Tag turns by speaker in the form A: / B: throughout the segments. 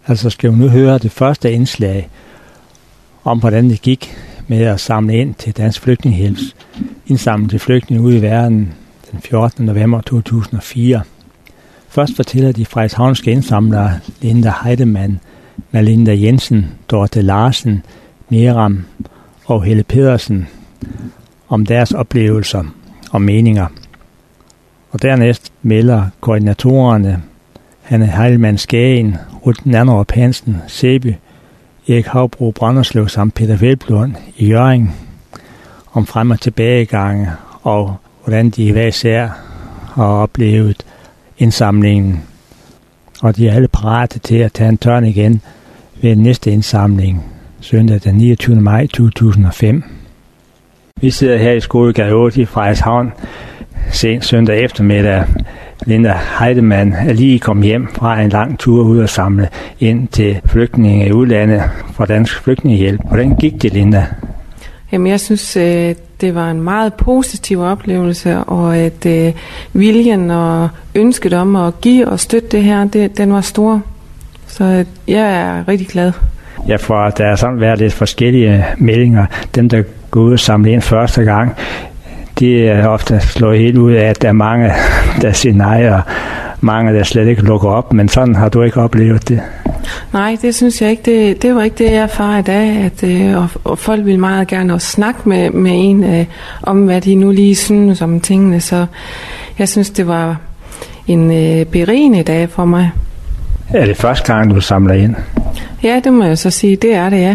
A: Altså skal vi nu høre det første indslag om, hvordan det gik med at samle ind til Dansk Flygtningehjælps indsamling til flygtninge ude i verden den 14. november 2004. Først fortæller de frederikshavnske indsamlere Linda Heidemann, Malinda Jensen, Dorte Larsen, Miram og Helle Pedersen om deres oplevelser og meninger. Og dernæst melder koordinatorerne Hanne Heilmann Skagen, Ruth Nanderup Hansen, Sæby, Erik Havbro Brønderslev samt Peter Velblund i Hjørring om frem- og tilbagegange og hvordan de hver især har oplevet indsamlingen. Og de er alle parate til at tage en tørn igen ved næste indsamling søndag den 29. maj 2005. Vi sidder her i Skolegade 8 i Frederikshavn sent søndag eftermiddag. Linda Heidemann er lige kommet hjem fra en lang tur ud og samle ind til flygtninge i udlandet fra Dansk Flygtningehjælp. Hvordan gik det, Linda?
B: Jamen, jeg synes, det var en meget positiv oplevelse, og at viljen og ønsket om at give og støtte det her, den var stor. Så jeg er rigtig glad.
A: Ja, for der er sådan været lidt forskellige meldinger. Dem, der går ud og samler ind første gang, de er ofte slået helt ud af, at der er mange, der siger nej, og mange, der slet ikke lukker op. Men sådan har du ikke oplevet det?
B: Nej, det synes jeg ikke. Det var ikke det, jeg erfarer i dag. Og folk vil meget gerne også snakke med en om, hvad de nu lige synes om tingene. Så jeg synes, det var en berigende dag for mig.
A: Er det første gang, du samler ind?
B: Ja, det må jeg så sige. Det er det, ja.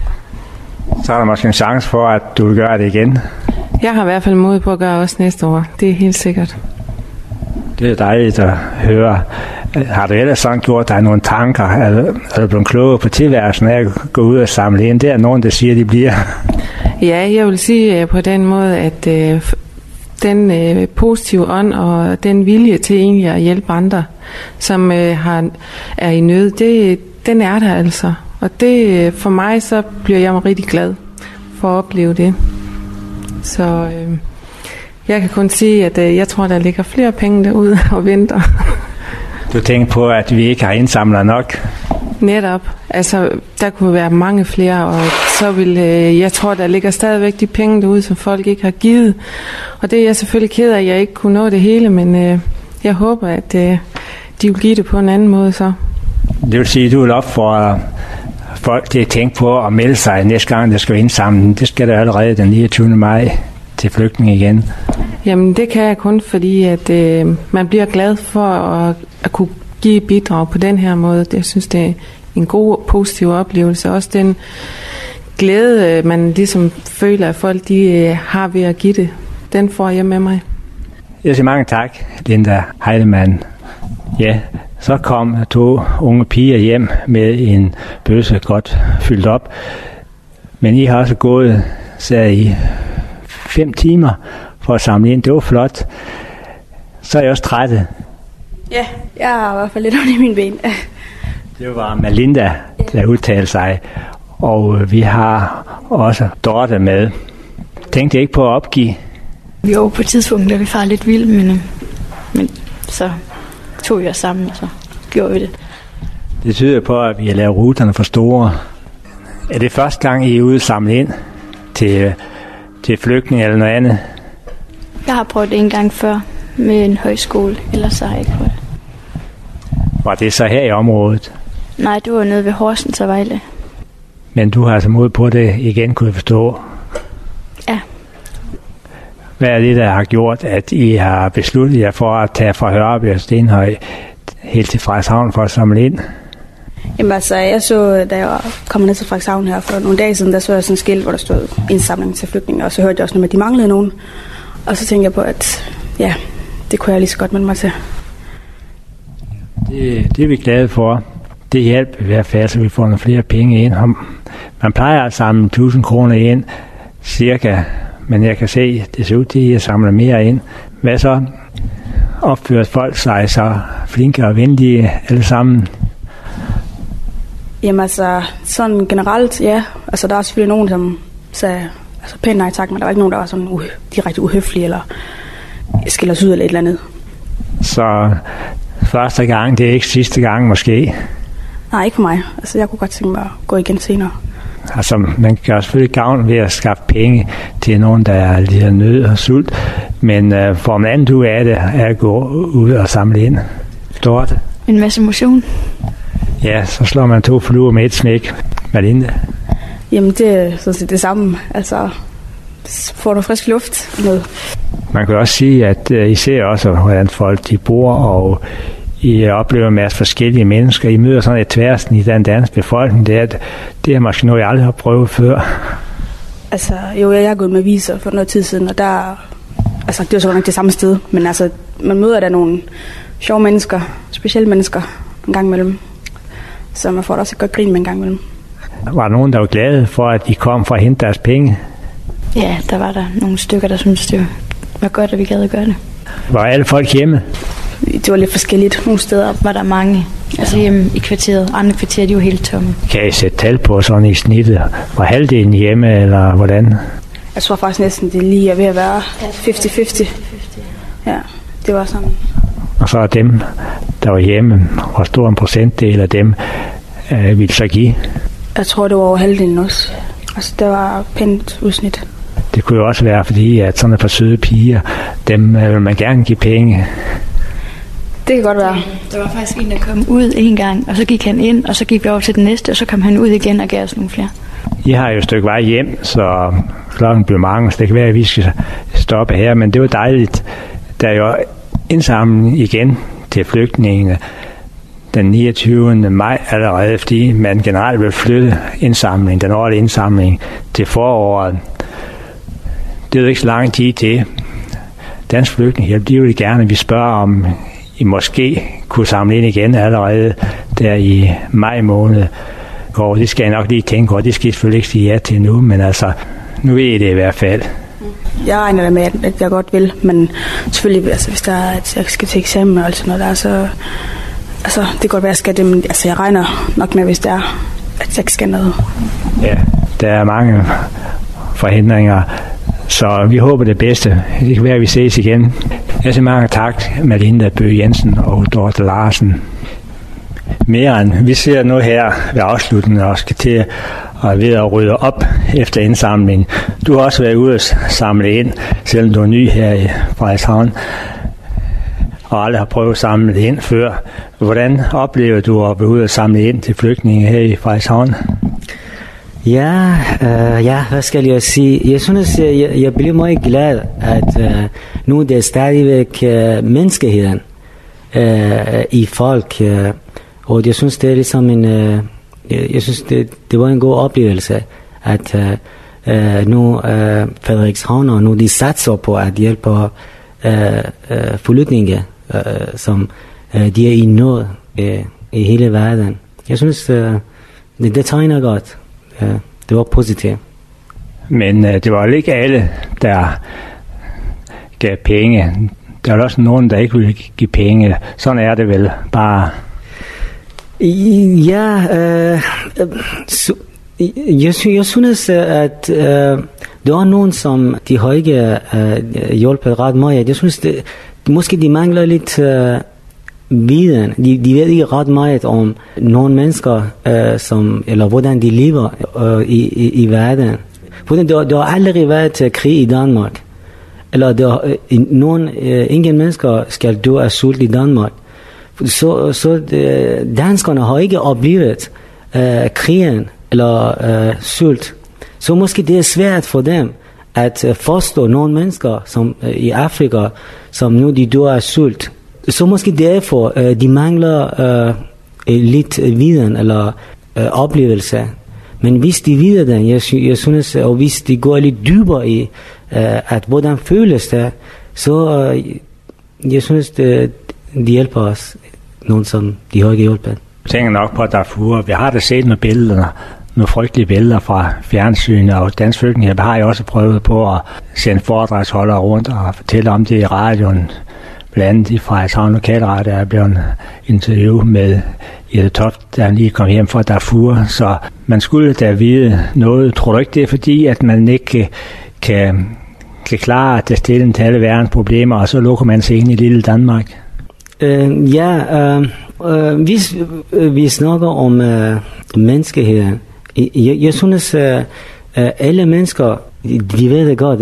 A: Så er der måske en chance for, at du vil gøre det igen?
B: Jeg har i hvert fald mod på at gøre også næste år. Det er helt sikkert.
A: Det er dejligt at høre. Har du ellers sådan gjort dig nogle tanker? Er du blevet klogere på tilværelsen af at gå ud og samle ind? Det er nogen, der siger, de bliver. Ja,
B: jeg vil sige på den måde, at den positive ånd og den vilje til egentlig at hjælpe andre, som er i nød, den er der altså. Og det for mig, så bliver jeg rigtig glad for at opleve det. Så jeg kan kun sige, at jeg tror, der ligger flere penge derude og venter.
A: Du tænker på, at vi ikke har indsamlet nok?
B: Netop. Altså, der kunne være mange flere, og så vil jeg tror, der ligger stadigvæk de penge derude, som folk ikke har givet. Og det er jeg selvfølgelig ked af, at jeg ikke kunne nå det hele, men jeg håber, at de vil give det på en anden måde så.
A: Det vil sige, at du vil opfordre folk til at tænke på at melde sig næste gang, der skal indsamle. Det skal der allerede den 29. maj til flygtninge igen.
B: Jamen, det kan jeg kun, fordi at man bliver glad for at kunne give bidrag på den her måde. Jeg synes, det er en god, positiv oplevelse. Også den glæde, man ligesom føler, at folk de har ved at give det, den får jeg med mig.
A: Jeg siger mange tak, Linda Heidemann. Ja, så kom 2 unge piger hjem med en bøsse godt fyldt op. Men I har også gået, sagde I, 5 timer for at samle ind. Det var flot. Så er jeg også trætte.
C: Ja, jeg har i hvert fald lidt ondt i mine ben.
A: Det var Malinda, der udtalte sig. Og vi har også Dorte med. Tænkte ikke på at opgive?
C: Jo, på et tidspunkt er vi faktisk lidt vilde, men så tog vi os sammen, og så gjorde vi det.
A: Det tyder på, at vi har lavet ruterne for store. Er det første gang, I er ude samlet ind til flygtninge eller noget andet?
C: Jeg har prøvet det en gang før med en højskole, ellers så har jeg ikke prøvet.
A: Var det så her i området?
C: Nej, det var nede ved Horsens og Vejle.
A: Men du har altså mod på det igen, kunne jeg forstå?
C: Ja.
A: Hvad er det, der har gjort, at I har besluttet jer for at tage fra Hørby og Stenhøj helt til Frederikshavn for at samle ind?
C: Jamen altså, jeg så, da jeg kom ned til Frederikshavn her for nogle dage siden, der så jeg sådan en skilt, hvor der stod indsamling til flygtninge, og så hørte jeg også noget med, at de manglede nogen. Og så tænkte jeg på, at ja, det kunne jeg lige så godt melde mig til.
A: Det er vi glade for. Det hjælper i hvert fald, så vi får nogle flere penge ind. Man plejer at samle 1.000 kroner ind, cirka. Men jeg kan se, at det ser ud til, at jeg samler mere ind. Hvad så? Opfører folk sig så flinke og venlige alle sammen?
C: Jamen altså, sådan generelt, ja. Altså, der er selvfølgelig nogen, som sagde pænt nej tak, men der var ikke nogen, der var sådan direkte uhøflige, eller skiller os ud eller et eller andet.
A: Så første gang, det er ikke sidste gang måske?
C: Nej, ikke for mig. Altså, jeg kunne godt tænke mig at gå igen senere.
A: Altså, man kan selvfølgelig gavn ved at skaffe penge til nogen, der lider nød og sult, men får man andet ud af det, er at gå ud og samle ind. Forstår det?
D: En masse motion.
A: Ja, så slår man 2 fluer med et smæk. Malinde?
C: Jamen, det er sådan set det samme. Altså, får du frisk luft med.
A: Man kan også sige, at I ser også, hvordan folk de bor, og I oplever en masse forskellige mennesker. I møder sådan et tværsen i den danske befolkning. Det er måske noget, jeg aldrig har prøvet før.
C: Altså, jo, jeg har gået med viser for noget tid siden, og der... Altså, det er jo så nok det samme sted, men altså, man møder der nogle sjove mennesker, specielle mennesker, en gang imellem. Så man får da også et godt grin med en gang imellem.
A: Var der nogen, der var glade for, at I kom for at hente deres penge?
D: Ja, der var der nogle stykker, der syntes, det var godt, at vi gad at gøre det.
A: Var alle folk hjemme?
C: Det var lidt forskelligt. Nogle steder
D: var der mange. Altså hjemme i kvarteret. Andre kvarterer, de var helt tomme.
A: Kan I sætte tal på sådan i snittet? Var halvdelen hjemme, eller hvordan?
C: Jeg tror faktisk næsten, det lige er ved at være 50-50. Ja, det var sådan.
A: Og så er dem, der var hjemme, hvor stor en procentdel af dem ville så give?
C: Jeg tror, det var over halvdelen også. Altså, det var pænt udsnit.
A: Det kunne jo også være, fordi at sådan et par søde piger, dem vil man gerne give penge.
C: Det kan godt være.
D: Der var faktisk en, der kom ud en gang, og så gik han ind, og så gik vi over til den næste, og så kom han ud igen og gav os nogle flere.
A: I har jo et stykke vej hjem, så klokken blev mange, så det kan være, at vi skal stoppe her, men det var dejligt. Der er jo indsamling igen til flygtningene den 29. maj allerede, fordi man generelt vil flytte indsamling, den årlige indsamling til foråret. Det er jo ikke så lang tid til. Dansk Flygtningehjælp, de vil gerne, vi spørger om I måske kunne samle ind igen allerede der i maj måned. Og det skal jeg nok lige tænke over. Det skal jeg selvfølgelig ikke sige ja til nu, men altså, nu ved I det i hvert fald.
C: Jeg regner da med, at jeg godt vil, men selvfølgelig, altså, hvis der er, at jeg skal til eksamen og sådan noget der, så altså, det kan godt være, at jeg skal det, men altså, jeg regner nok med, hvis det er, at jeg ikke skal noget.
A: Ja, der er mange forhindringer, så vi håber det bedste. Det kan være, at vi ses igen. Jeg siger mange tak, Malinde Bøge Jensen og Dorte Larsen. Mere vi ser nu her ved afslutningen og skal til at ved at rydde op efter indsamlingen. Du har også været ude at samle ind, selvom du er ny her i Frederikshavn og aldrig har prøvet at samle det ind før. Hvordan oplever du at være ude at samle ind til flygtninge her i Frederikshavn?
E: Ja, hvad skal jeg sige? Jeg synes, jeg bliver meget glad, at nu det er stadigvæk menneskeheden i folk, og jeg synes, det er ligesom jeg synes, det var en god oplevelse, at nu Frederikshavn, og nu de satser på at hjælpe flygtninge, som de er i nød i hele verden. Jeg synes, det tegner godt. Det var positivt.
A: Men det var ikke alle, der gav penge. Der var også nogen, der ikke ville give penge. Sådan er det vel bare.
E: Ja, jeg synes, at der er nogen, som de har ikke hjulpet ret meget. Jeg synes, måske de mangler lidt viden. De ved ikke ret meget om nogle mennesker, eller hvordan de lever i verden. Der har aldrig været krig i Danmark. Eller ingen mennesker skal dø af sult i Danmark. Så danskerne har ikke oplevet krigen eller sult. Så måske det er svært for dem at forstå nogle mennesker som i Afrika, som nu de dør af sult. Så måske derfor de mangler lidt viden eller oplevelse. Men hvis de ved den, jeg synes, og hvis de går lidt dybere i, at hvordan føles det, så jeg synes, de hjælper os, nogen som de har ikke hjulpet.
A: Jeg tænker nok på Darfur. Vi har da set nogle billeder, nogle frygtelige billeder fra fjernsynet, og Dansk Flygtningehjælp har jo også prøvet på at sende foredragsholdere rundt og fortælle om det i radioen. Blandt andet i Frederikshavn Lokalradio er blevet interviewet med Jette Toft, der lige kom hjem fra Darfur. Så man skulle da vide noget. Tror du ikke, det er fordi, at man ikke kan klare at stille til alle verdens problemer, og så lukker man sig ind i lille Danmark?
E: Hvis vi snakker om menneskeheden, jeg synes, alle mennesker, de ved godt,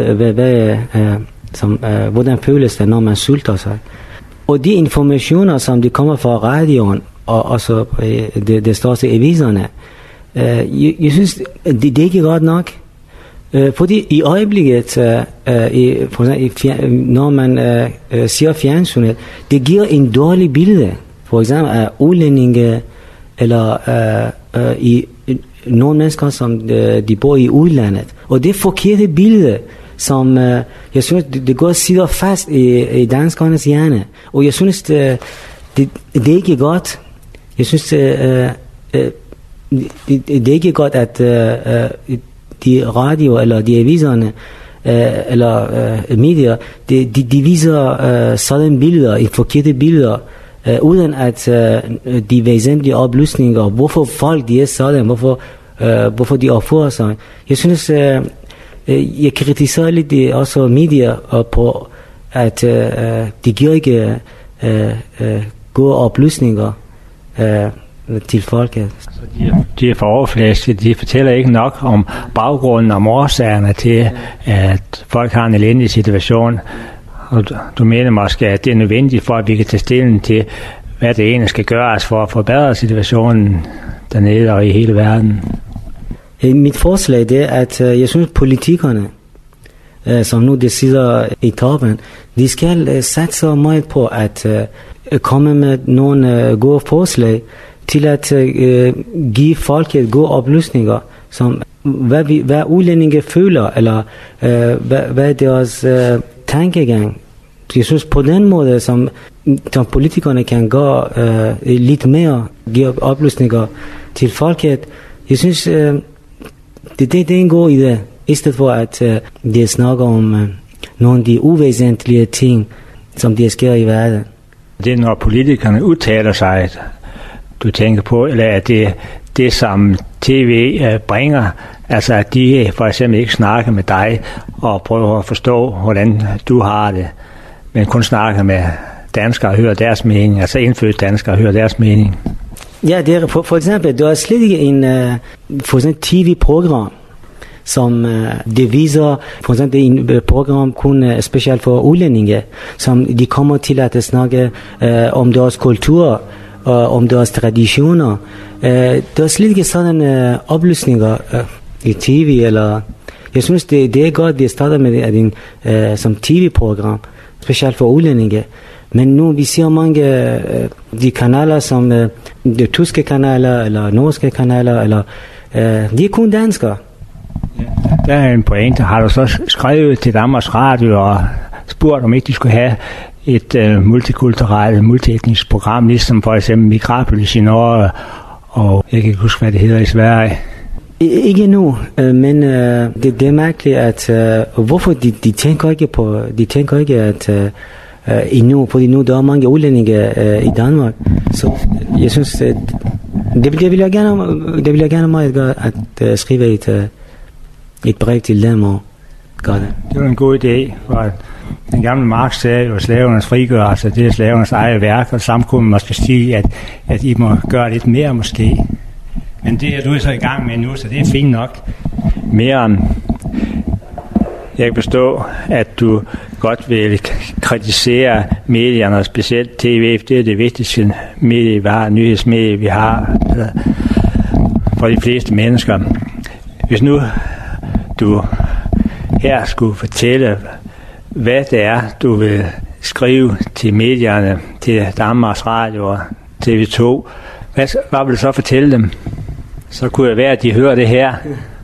E: hvordan føles det, når man sulter sig. Og de informationer, som de kommer fra radioen, og også det største aviserne, jeg synes, det er ikke godt nok. Fordi i øjeblikket, for eksempel, når man ser fjernsynet, det giver en dårlig billede. For eksempel af udlændinge, eller i nogle mennesker, som de bor i udlandet. Og det forkerte billede, som jeg synes, det går sidder fast i danskernes hjerne. Og jeg synes, det er ikke godt. Jeg synes, det er ikke godt, at de radio eller de aviserne eller medier, de viser sådan billeder, i forkerte billeder, uden at de væsentlige oplysninger, hvorfor folk de er sådan, hvorfor de opfører sig. Jeg synes, jeg kritiserer lidt også medier på, at de giver ikke gode oplysninger til folket.
A: De er for overfladiske. De fortæller ikke nok om baggrunden, om årsagerne til, at folk har en elendig situation. Og du mener måske, at det er nødvendigt for, at vi kan tage stilling til, hvad det egentlig skal gøres for at forbedre situationen dernede og i hele verden.
E: Mit forslag det er, at jeg synes, politikerne, som nu de sidder i toppen, de skal satse meget på at komme med nogle gode forslag til at give folket gode oplysninger, som hvad udlændinge føler, eller hvad deres tankegang. Jeg synes på den måde, som politikerne kan gå lidt mere, give oplysninger til folket, jeg synes, det er en god idé, i stedet for at de snakker om nogle af de uvæsentlige ting, som de sker i verden.
A: Det er, når politikerne udtaler sig, du tænker på, eller er det som TV bringer, altså at de for eksempel ikke snakker med dig og prøver at forstå, hvordan du har det, men kun snakker med danskere og hører deres mening, altså indfødte danskere og hører deres mening.
E: Ja, det er for eksempel, der er slet ikke en TV-program, som det viser, for eksempel en program kun specielt for udlændinge, som de kommer til at snakke om deres kultur, og om deres traditioner. Der er slet ikke sådan oplysninger i TV, eller jeg synes, det er godt, de starter med en som TV-program, specielt for udlændinge. Men nu vi ser mange de kanaler, som de tyske kanaler, eller norske kanaler, eller de er kun danskere.
A: Der er en pointe. Har du så skrevet til Danmarks Radio og spurgt, om ikke de skulle have et multikulturelt, multietnisk program, ligesom for eksempel Migrapolis i Norge, og jeg kan ikke huske, hvad det hedder i Sverige?
E: Ikke nu, men det er mærkeligt, at hvorfor de tænker ikke at endnu, fordi nu der er mange udlændinge i Danmark, så jeg synes, det vil jeg gerne meget gøre, at skrive et brev til dem og gøre det.
A: Det var en god idé, for den gamle Marx sagde jo, slavernes frigørelse, det er slavernes eget værk, og sammen kunne man måske sige, at I må gøre lidt mere måske. Men det er du så i gang med nu, så det er fint nok. Mere end jeg kan forstå, at du godt vil kritisere medierne, og specielt TV, det er det vigtigste medie, vi har, nyhedsmedie, vi har for de fleste mennesker. Hvis nu du her skulle fortælle, hvad det er, du vil skrive til medierne, til Danmarks Radio og TV2, hvad vil du så fortælle dem? Så kunne det være, at de hører det her.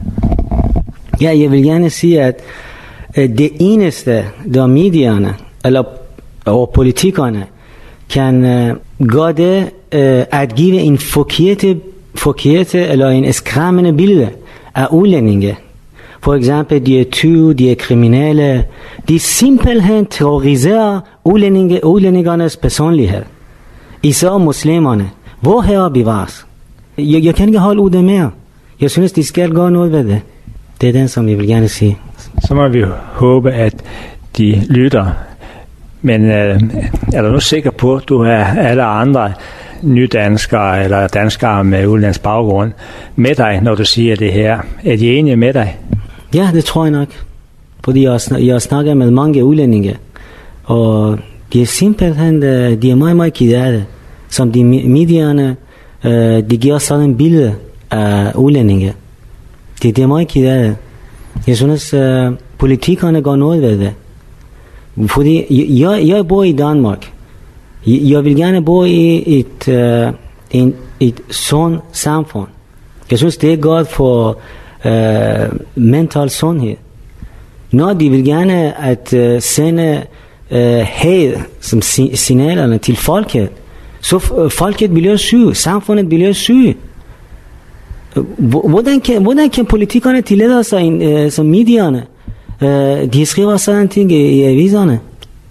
E: Ja, jeg vil gerne sige, at det eneste, der medierne og politikerne kan gøre det, at give en forkerte eller en skræmmende billede af udlændinge. For eksempel, de er tyve, de er kriminelle. De simpelthen terroriserer udlændingernes personlighed. Især muslimerne. Hvor her bevares? Jeg kan ikke holde ud det mere. Jeg synes, de skal gøre noget ved det. Det er den, som jeg vil gerne sige.
A: Så må vi håbe, at de lytter. Men er du nu sikker på, at du har alle andre nydanskere eller danskere med udenlandsk baggrund med dig, når du siger det her? Er de enige med dig?
E: Ja, det tror jeg nok. Fordi jeg snakker med mange udlændinge, og de er simpelthen, de er meget, meget ked af det. Som de medierne, de giver sådan en billede af udlændinge. Det er meget ked af det. Jeg synes, politikerne går noget ved det. Fordi jeg bor i Danmark. Jeg vil gerne bo i et sundt samfund. Jeg synes, det er godt for mental sundhed. Når de vil gerne at sende had som signalerne til folket, så folket bliver syge, samfundet bliver syge. Hvordan kan politikerne tillade sig som medierne? De skriver sådan ting i aviserne.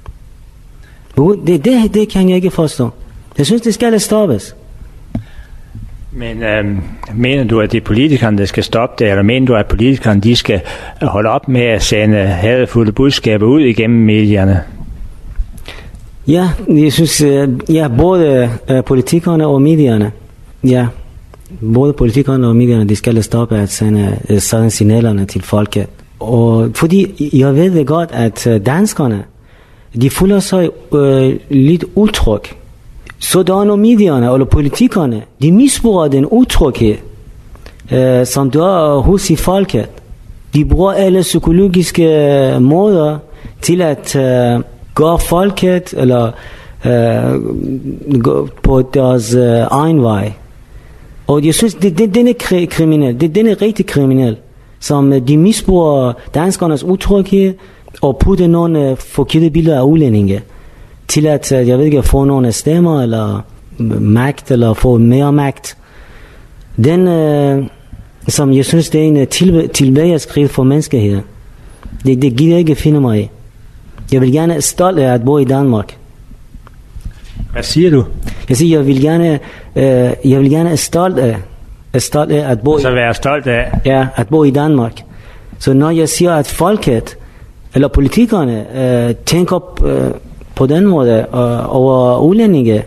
E: Det kan jeg ikke forstå. Jeg synes, det skal stoppes.
A: Men mener du, at det er politikerne, der skal stoppe det, eller mener du, at politikerne de skal holde op med at sende hadefulde budskaber ud igennem medierne?
E: Ja, jeg synes, både politikerne og medierne, både politikerne og medierne, de skal stoppe at sende sådan signalerne til folket. Og fordi jeg ved det godt, at danskerne, de føler sig lidt utryg. Så der er nogle medierne eller politikerne, de misbruger den utryghed, som der er hos i folket. De bruger alle psykologiske måder til at gøre folket eller gå på deres egen vej. Og jeg synes, den er kriminel. Den er rigtig kriminel. Som de misbruger danskernes utryghed og putter nogle forkerte billeder af udlændinge til at, jeg ved ikke, få nogle stemmer eller magt eller få mere magt. Den, som jeg synes, det er en tilbageskridt for menneskeheden. Det gider jeg ikke finde mig i. Jeg vil gerne stolt af at bo i Danmark.
A: Hvad siger du?
E: Jeg siger, jeg vil gerne stolt af at bo.
A: Så være stolt af?
E: Ja, at bo i Danmark. Så når jeg siger, at folket eller politikerne tænker på den måde over udlændinge,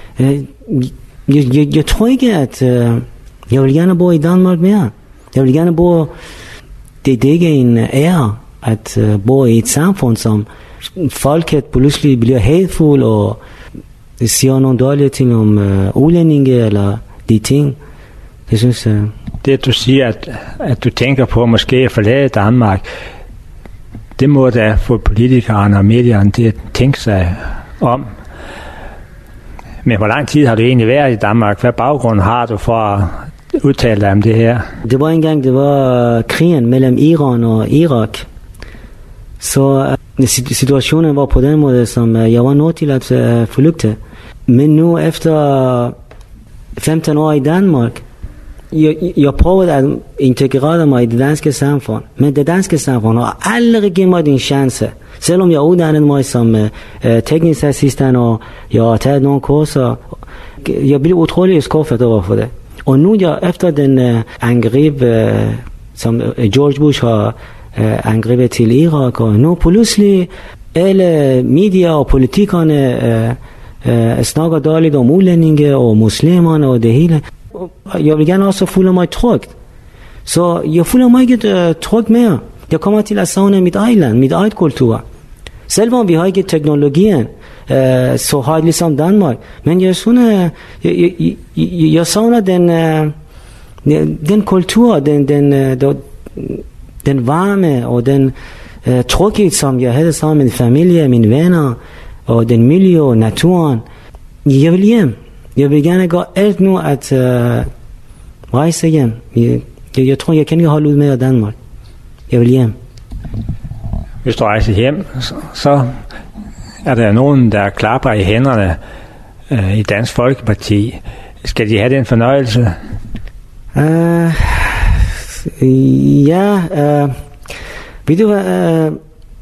E: jeg tror ikke, at jeg vil gerne bo i Danmark mere. Jeg vil gerne bo. Det er ikke en ære at bo i et samfund, som folket pludselig bliver hadfuld og siger nogle dårlige ting om udlændinge eller de ting. Jeg synes,
A: det du siger, at du tænker på måske at forlade Danmark, det må da få politikerne og medierne til at tænke sig om. Men hvor lang tid har du egentlig været i Danmark? Hvad baggrund har du for at udtale dig om det her?
E: Det var krigen mellem Iran og Irak. Så situationen var på den måde, som jeg var nødt til at flygte. Men nu efter 15 år i Danmark, jeg prøvede at integrere mig i det danske samfund. Men det danske samfund har aldrig givet mig den chance. Selvom jeg uddannede mig som teknisk assistent, og jeg har taget nogle kurser, jeg blev utrolig skuffet over for det. Og nu efter den angreb, som George Bush har angrebet til Irak, og nu pludselig alle medier og politikerne snakker dårligt om udlændinge og muslimerne og det hele. Jeg vil gerne også føle mig trygt. Så jeg føler mig ikke trygt mere. Jeg kommer til at savne mit eget land, mit eget kultur. Selvom vi har ikke teknologien, så har jeg ligesom Danmark. Men jeg savner den kultur, den varme og den tryghed, som jeg havde sammen med min familie, mine venner, og den miljø og naturen. Jeg vil hjem. Jeg vil gerne gå alt nu at rejse hjem. Jeg tror, jeg kan ikke holde ud med Danmark. Jeg vil hjem.
A: Hvis du rejser hjem, så er der nogen, der klapper i hænderne i Dansk Folkeparti. Skal de have den fornøjelse?
E: Ved du hvad?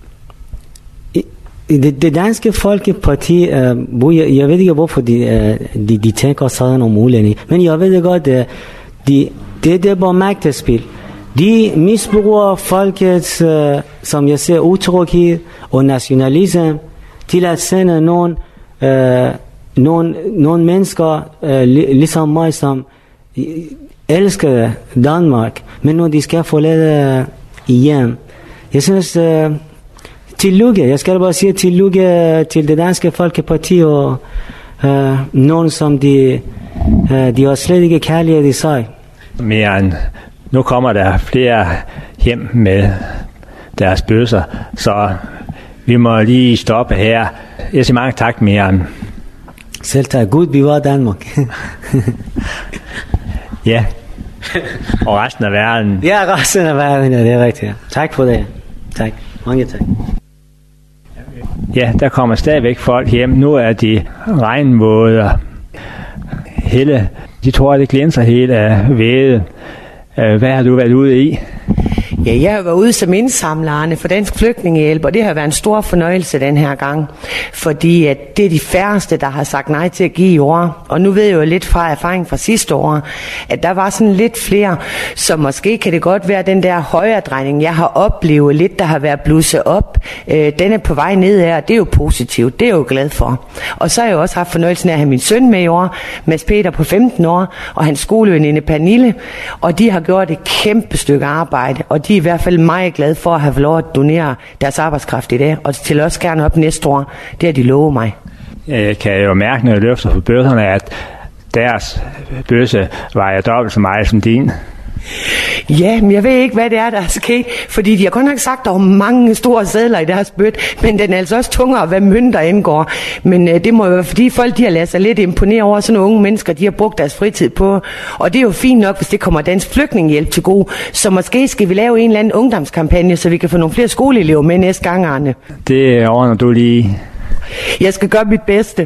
E: Det danske Folkeparti, jeg ved ikke hvorfor de tænker sådan om udlændinge, men jeg ved det godt, det er bare magtspil. De misbruger folkets, som jeg ser, utryghed og nationalisme til at sende nogle mennesker, ligesom mig, som elsker Danmark, men når de skal forlade hjem. Jeg synes, tillykke. Jeg skal bare sige tillykke til det danske Folkeparti og nogen, som de har slet ikke kærlighed i sig.
A: Men nu kommer der flere hjem med deres bøsser, så vi må lige stoppe her. Jeg siger mange tak, Mian.
E: Selv tak. Gud bevare Danmark.
A: Ja. Og resten af verden.
E: Ja, resten af verden, det er rigtigt. Tak for det. Tak. Mange tak.
A: Ja, der kommer stadigvæk folk hjem. Nu er de regnvåde. Helle, de tror, at det glænser helt af væde. Hvad har du været ude i?
F: Ja, jeg har været ude som indsamler for Dansk Flygtningehjælp, og det har været en stor fornøjelse den her gang, fordi at det er de færreste, der har sagt nej til at give i år. Og nu ved jeg jo lidt fra erfaring fra sidste år, at der var sådan lidt flere, så måske kan det godt være den der højredrejning, jeg har oplevet lidt, der har været blusset op. Den er på vej nedad, og det er jo positivt, det er jeg jo glad for. Og så har jeg jo også haft fornøjelsen af at have min søn med i år, Mads Peter på 15 år, og hans skoleveninde Pernille, og de har gjort et kæmpe stykke arbejde, og de er i hvert fald meget glade for at have lov at donere deres arbejdskraft i dag, og til også gerne op næste år. Det har de lovet mig.
A: Jeg kan jo mærke, når jeg løfter på bøsserne, at deres bøsse vejer dobbelt så meget som din.
F: Ja, men jeg ved ikke, hvad det er, der er sket, fordi de har godt nok sagt, at der er mange store sedler i deres bøt, men den er altså også tungere, hvad mønter indgår. Men det må jo være, fordi folk de har ladet sig lidt imponere over sådan nogle unge mennesker, de har brugt deres fritid på. Og det er jo fint nok, hvis det kommer Dansk Flygtningehjælp til gode. Så måske skal vi lave en eller anden ungdomskampagne, så vi kan få nogle flere skoleelever med næste gang, Arne.
A: Det ordner du lige.
F: Jeg skal gøre mit bedste.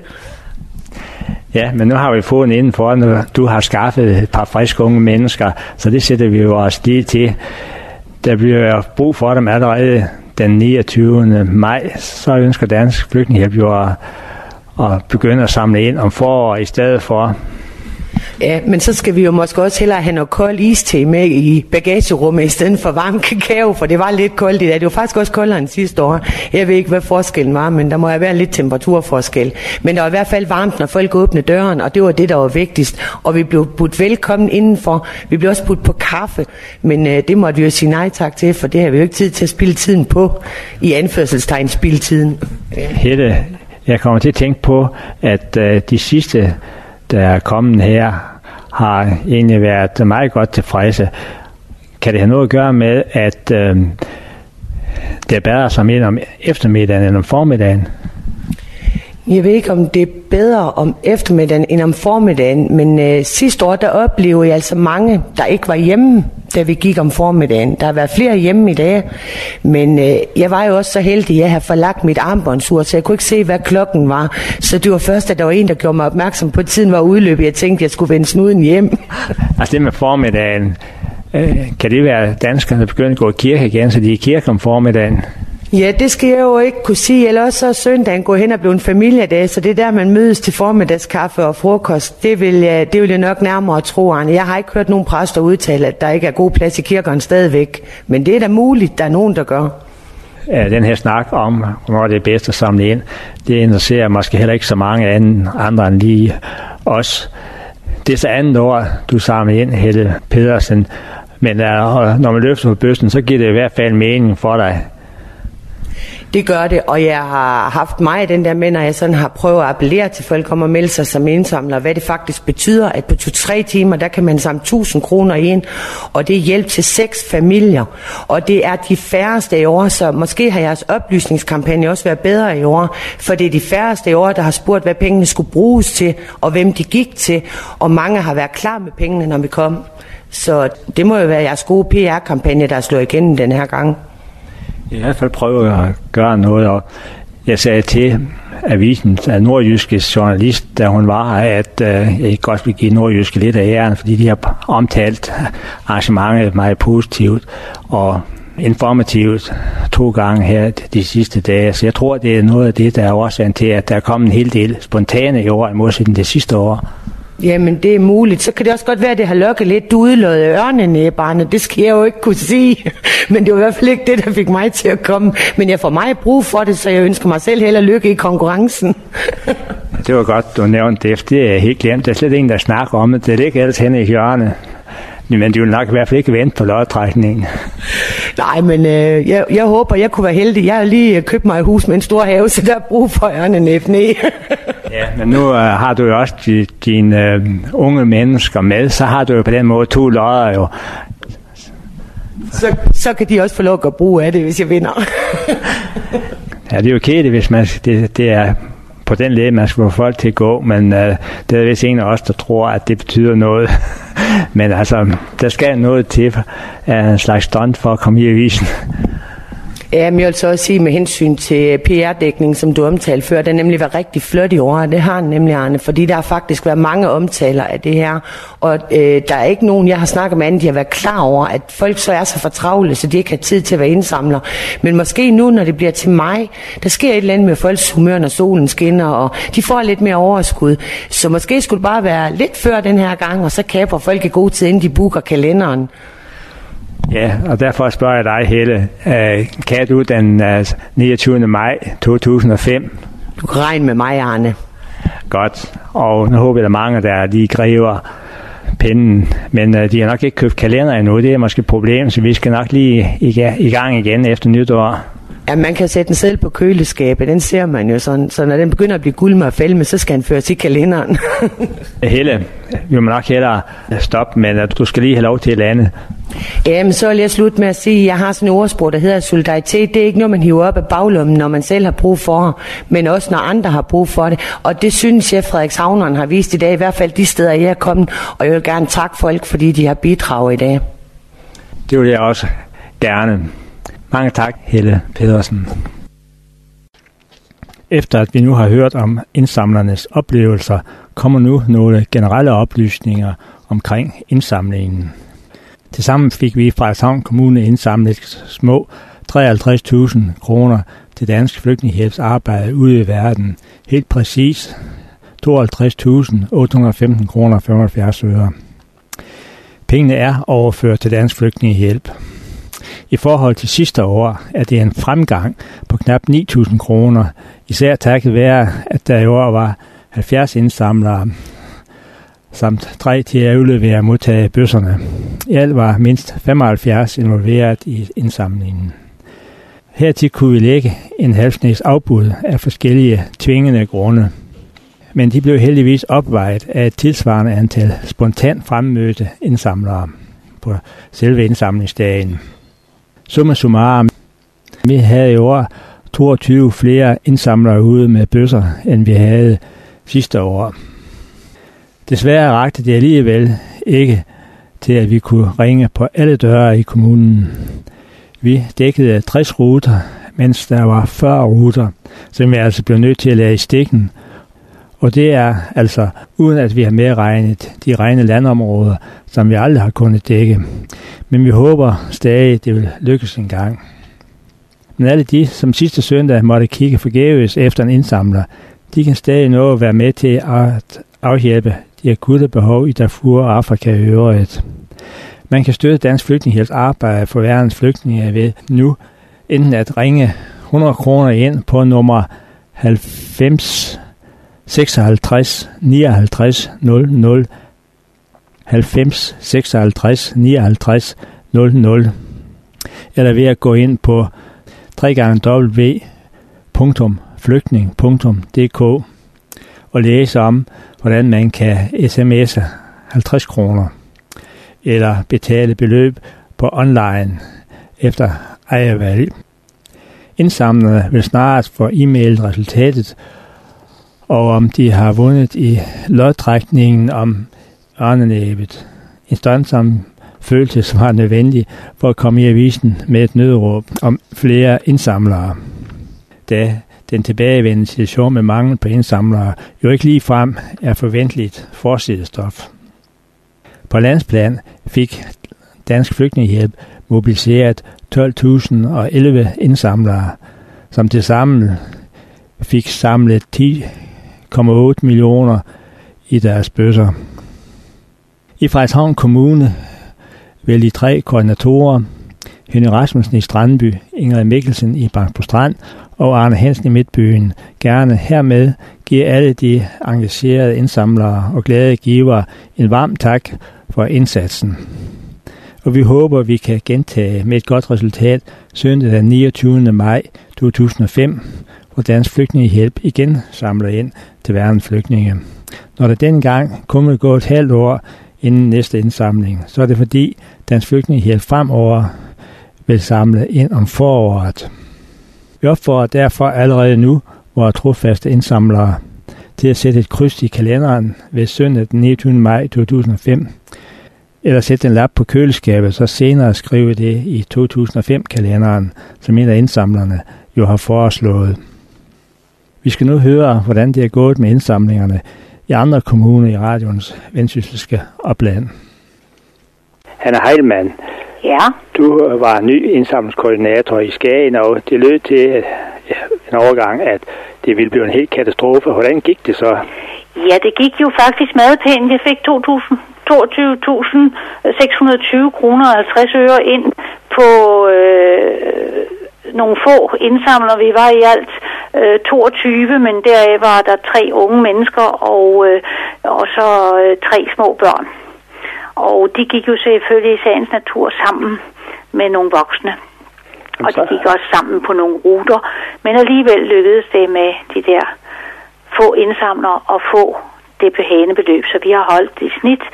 A: Ja, men nu har vi fået en indenfor, når du har skaffet et par friske unge mennesker, så det sætter vi jo også lige til. Der bliver brug for dem allerede den 29. maj, så ønsker Dansk Flygtningehjælp jo at begynde at samle ind om forår i stedet for.
F: Ja, men så skal vi jo måske også hellere have noget kold iste med i bagagerummet i stedet for varm kakao, for det var lidt koldt i dag. Det var faktisk også koldere end sidste år. Jeg ved ikke, hvad forskellen var, men der må være lidt temperaturforskel. Men der var i hvert fald varmt, når folk åbnede døren, og det var det, der var vigtigst. Og vi blev budt velkommen indenfor. Vi blev også budt på kaffe, men det måtte vi jo sige nej tak til, for det har vi jo ikke tid til at spilde tiden på, i anførselstegn spilde tiden.
A: Helle, jeg kommer til at tænke på, at de sidste, der er kommet her, har egentlig været meget godt tilfredse. Kan det have noget at gøre med, at det er bedre som ind om eftermiddagen end om formiddagen?
F: Jeg ved ikke, om det er bedre om eftermiddagen end om formiddagen, men sidste år, der oplevede jeg altså mange, der ikke var hjemme, da vi gik om formiddagen. Der har været flere hjemme i dag, men jeg var jo også så heldig, at jeg havde forlagt mit armbåndsur, så jeg kunne ikke se, hvad klokken var. Så det var først, at der var en, der gjorde mig opmærksom på, at tiden var udløbet. Jeg tænkte, at jeg skulle vende snuden hjem.
A: Altså det med formiddagen, kan det være danskerne, der begynder at gå i kirke igen, så de er i kirke om formiddagen?
F: Ja, det skal jeg jo ikke kunne sige. Eller også så søndagen går hen og blive en familiedag, så det er der, man mødes til formiddagskaffe og frokost. Det vil jeg nok nærmere tro, Arne. Jeg har ikke hørt nogen præster udtale, at der ikke er god plads i kirkerne stadigvæk. Men det er da muligt, der er nogen, der gør.
A: Ja, den her snak om, hvor det er bedst at samle ind, det interesserer måske heller ikke så mange andre end lige os. Det er så andet år, du samler ind, Helle Pedersen. Men når man løfter på bøssen, så giver det i hvert fald mening for dig.
F: Det gør det, og jeg har haft mig den der med, når jeg sådan har prøvet at appellere til folk om at melde sig som indsamler, hvad det faktisk betyder, at på 2-3 timer, der kan man samle 1.000 kroner ind, og det er hjælp til 6 familier, og det er de færreste i år, så måske har jeres oplysningskampagne også været bedre i år, for det er de færreste i år, der har spurgt, hvad pengene skulle bruges til, og hvem de gik til, og mange har været klar med pengene, når vi kom. Så det må jo være jeres gode PR-kampagne, der er slået igennem den her gang.
A: I hvert fald prøve at gøre noget, og jeg sagde til avisen, at nordjyske journalist, da hun var her, at jeg godt vil give nordjyske lidt af æren, fordi de har omtalt arrangementet meget positivt og informativt 2 gange her de sidste dage. Så jeg tror, det er noget af det, der er årsagen til, at der er kommet en hel del spontane i år, i modsætning det sidste år.
F: Jamen, det er muligt. Så kan det også godt være, at det har lukket lidt. Du udlåede ørnenæberne. Det skal jeg jo ikke kunne sige. Men det var i hvert fald ikke det, der fik mig til at komme. Men jeg får meget brug for det, så jeg ønsker mig selv held og lykke i konkurrencen.
A: Det var godt, du nævnte det. Det er helt glemt. Der er slet ingen, der snakker om det. Det ligger ellers henne i hjørnet. Men de vil nok i hvert fald ikke vente på lodtrækningen.
F: Nej, men jeg håber, jeg kunne være heldig. Jeg har lige købt mig et hus med en stor have, så der er brug for ørnenæb.
A: Ja, men nu har du jo også dine unge mennesker med. Så har du jo på den måde 2 lodder jo.
F: Så kan de også få lov at gøre brug af det, hvis jeg vinder.
A: Ja, det er jo kedeligt, hvis man, det er på den led, man skal få folk til at gå, men det er vist en af os, der tror, at det betyder noget. Men altså, der skal noget til af en slags stunt for at komme i avisen.
F: Ja, men jeg vil så også sige med hensyn til PR-dækning, som du omtalte før, den nemlig var rigtig flot i år, det har den nemlig, Arne, fordi der har faktisk været mange omtaler af det her, og der er ikke nogen, jeg har snakket med andre, de har været klar over, at folk så er så for travle, så de ikke har tid til at være indsamler. Men måske nu, når det bliver til maj, der sker et eller andet med folks humør, når solen skinner, og de får lidt mere overskud. Så måske skulle det bare være lidt før den her gang, og så kapper folk i god tid, inden de booker kalenderen.
A: Ja, og derfor spørger jeg dig, Helle. Kan du den 29. maj 2005?
F: Du kan regne med mig, Arne.
A: Godt, og nu håber jeg, at mange der lige griber pinden, men de har nok ikke købt kalender endnu. Det er måske et problem, så vi skal nok lige i gang igen efter nytår.
F: Ja, man kan sætte den selv på køleskabet, den ser man jo sådan, så når den begynder at blive guld med at fælde med, så skal den føres i kalenderen.
A: Helle, vi må nok hellere stoppe, men du skal lige have lov til at lande.
F: Jamen, så vil jeg slutte med at sige, at jeg har sådan et ordsprog, der hedder solidaritet. Det er ikke noget, man hiver op af baglommen, når man selv har brug for, men også når andre har brug for det. Og det synes jeg, Frederikshavneren har vist i dag, i hvert fald de steder, jeg er kommet. Og jeg vil gerne takke folk, fordi de har bidraget i dag.
A: Det vil jeg også gerne. Mange tak, Helle Pedersen. Efter at vi nu har hørt om indsamlernes oplevelser, kommer nu nogle generelle oplysninger omkring indsamlingen. Tilsammen fik vi fra Frederikshavn Kommune indsamlet små 53.000 kroner til Dansk Flygtningehjælps arbejde ude i verden. Helt præcis 52.815 kroner 75 øre. Pengene er overført til Dansk Flygtningehjælp. I forhold til sidste år er det en fremgang på knap 9.000 kroner, især takket være, at der i år var 70 indsamlere, samt 3 til at udlevere og modtage bøsserne. I alt var mindst 75 involveret i indsamlingen. Hertil kunne vi lægge en halvsneds afbud af forskellige tvingende grunde. Men de blev heldigvis opvejet af et tilsvarende antal spontant fremmødte indsamlere på selve indsamlingsdagen. Summa summarum, vi havde i år 22 flere indsamlere ude med bøsser, end vi havde sidste år. Desværre rakte det alligevel ikke til, at vi kunne ringe på alle døre i kommunen. Vi dækkede 60 ruter, mens der var 40 ruter, som vi altså blev nødt til at lade i stikken. Og det er altså uden at vi har medregnet de rene landområder, som vi aldrig har kunnet dække. Men vi håber stadig, det vil lykkes en gang. Men alle de, som sidste søndag måtte kigge forgæves efter en indsamler, de kan stadig nå at være med til at afhjælpe de akutte behov i Darfur og Afrika i øvrigt. Man kan støtte Dansk Flygtningehjælps arbejde for verdens flygtninge ved nu enten at ringe 100 kroner ind på nummer 90 56 59 00 90 56 59 00 eller ved at gå ind på www.flygtning.dk og læse om, hvordan man kan sms'e 50 kroner eller betale beløb på online efter ejervalg. Indsamlerne vil snart få e-mail resultatet, og om de har vundet i lodtrækningen om ørnenæbet. En stund, som føltes var nødvendig for at komme i avisen med et nødråb om flere indsamlere. Da den tilbagevendende situation med mangel på indsamlere jo ikke lige frem er forventeligt forsidestof. På landsplan fik Dansk Flygtningehjælp mobiliseret 12.011 indsamlere, som tilsammen fik samlet 10,8 millioner i deres bøsser. I Frederikshavn Kommune vil de 3 koordinatorer, Henny Rasmussen i Strandby, Ingrid Mikkelsen i Bangsbo Strand og Arne Hansen i Midtbyen gerne hermed giver alle de engagerede indsamlere og glade givere en varm tak for indsatsen. Og vi håber, vi kan gentage med et godt resultat søndag den 29. maj 2005, hvor Dansk Flygtningehjælp igen samler ind til verdens flygtninge. Når der dengang kun vil gå et halvt år inden næste indsamling, så er det fordi Dansk Flygtningehjælp fremover vil samle ind om foråret. Vi opfordrer derfor allerede nu vores trofaste indsamlere til at sætte et kryds i kalenderen ved søndag den 29. maj 2005, eller sætte en lap på køleskabet, så senere skrive det i 2005-kalenderen, som en af indsamlerne jo har foreslået. Vi skal nu høre, hvordan det er gået med indsamlingerne i andre kommuner i radioens vendsysselske opland. Hanne Heilmann,
G: ja.
A: Du var ny indsamlingskoordinator i Skagen, og det lød til en overgang, at det ville blive en helt katastrofe. Hvordan gik det så?
G: Ja, det gik jo faktisk meget pænt. Jeg fik 22.620 kroner og 50 øre ind på nogle få indsamlere. Vi var i alt 22, men deraf var der 3 unge mennesker og så 3 små børn. Og de gik jo selvfølgelig i sagens natur sammen med nogle voksne. Og de gik også sammen på nogle ruter. Men alligevel lykkedes det med de der få indsamlere at få det pæne beløb. Så vi har holdt i snit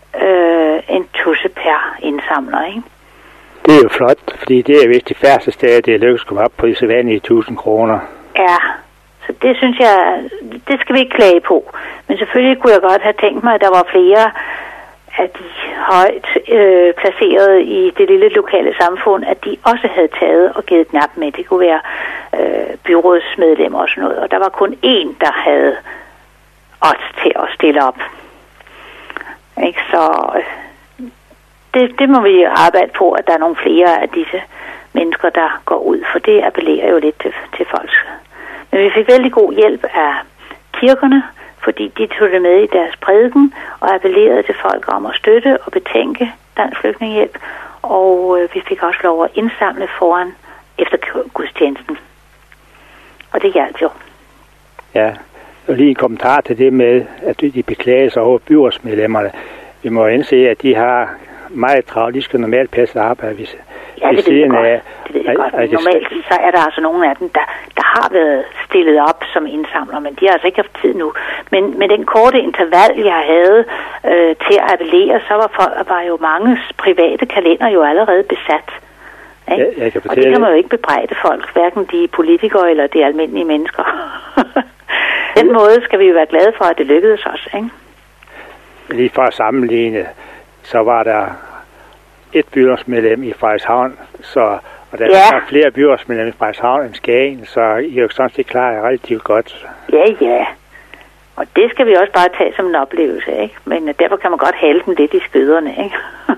G: en tusse per indsamler, ikke?
A: Det er jo flot, fordi det er vist de færreste steder, det er lykkedes at komme op på de sædvanlige 1.000 kroner.
G: Ja, så det synes jeg, det skal vi ikke klage på. Men selvfølgelig kunne jeg godt have tænkt mig, at der var flere af de højt placeret i det lille lokale samfund, at de også havde taget og givet knap med. Det kunne være byrådsmedlemmer og sådan noget. Og der var kun én, der havde odds til at stille op. Ikke? Så det må vi arbejde på, at der er nogle flere af disse mennesker, der går ud. For det appellerer jo lidt til folk. Men vi fik vældig god hjælp af kirkerne, fordi de tog det med i deres prædiken og appellerede til folk om at støtte og betænke Dansk Flygtningehjælp. Og vi fik også lov at indsamle foran efter gudstjenesten. Og det hjalp jo.
A: Ja, og lige en kommentar til det med, at de beklager sig over byrådsmedlemmerne. Vi må indse, at de har meget travlt. De skal normalt passe arbejde, hvis
G: ja, det ved jeg godt. Det ved jeg godt. Normalt så er der altså nogle af dem, der har været stillet op som indsamler, men de har altså ikke haft tid nu. Men med den korte interval, jeg havde til at appellere, så var jo mange private kalender jo allerede besat. Ja, og det kan man jo ikke bebrejde folk, hverken de politikere eller de almindelige mennesker. Den måde skal vi jo være glade for, at det lykkedes os, ikke?
A: Lige for at sammenligne, så var der et byrådsmedlem i Frederikshavn, og der er flere byrådsmedlemmer i Frederikshavn end Skagen, så I er jo sådan set klar relativt godt.
G: Ja. Og det skal vi også bare tage som en oplevelse, ikke? Men derfor kan man godt hale dem lidt i skøderne, ikke?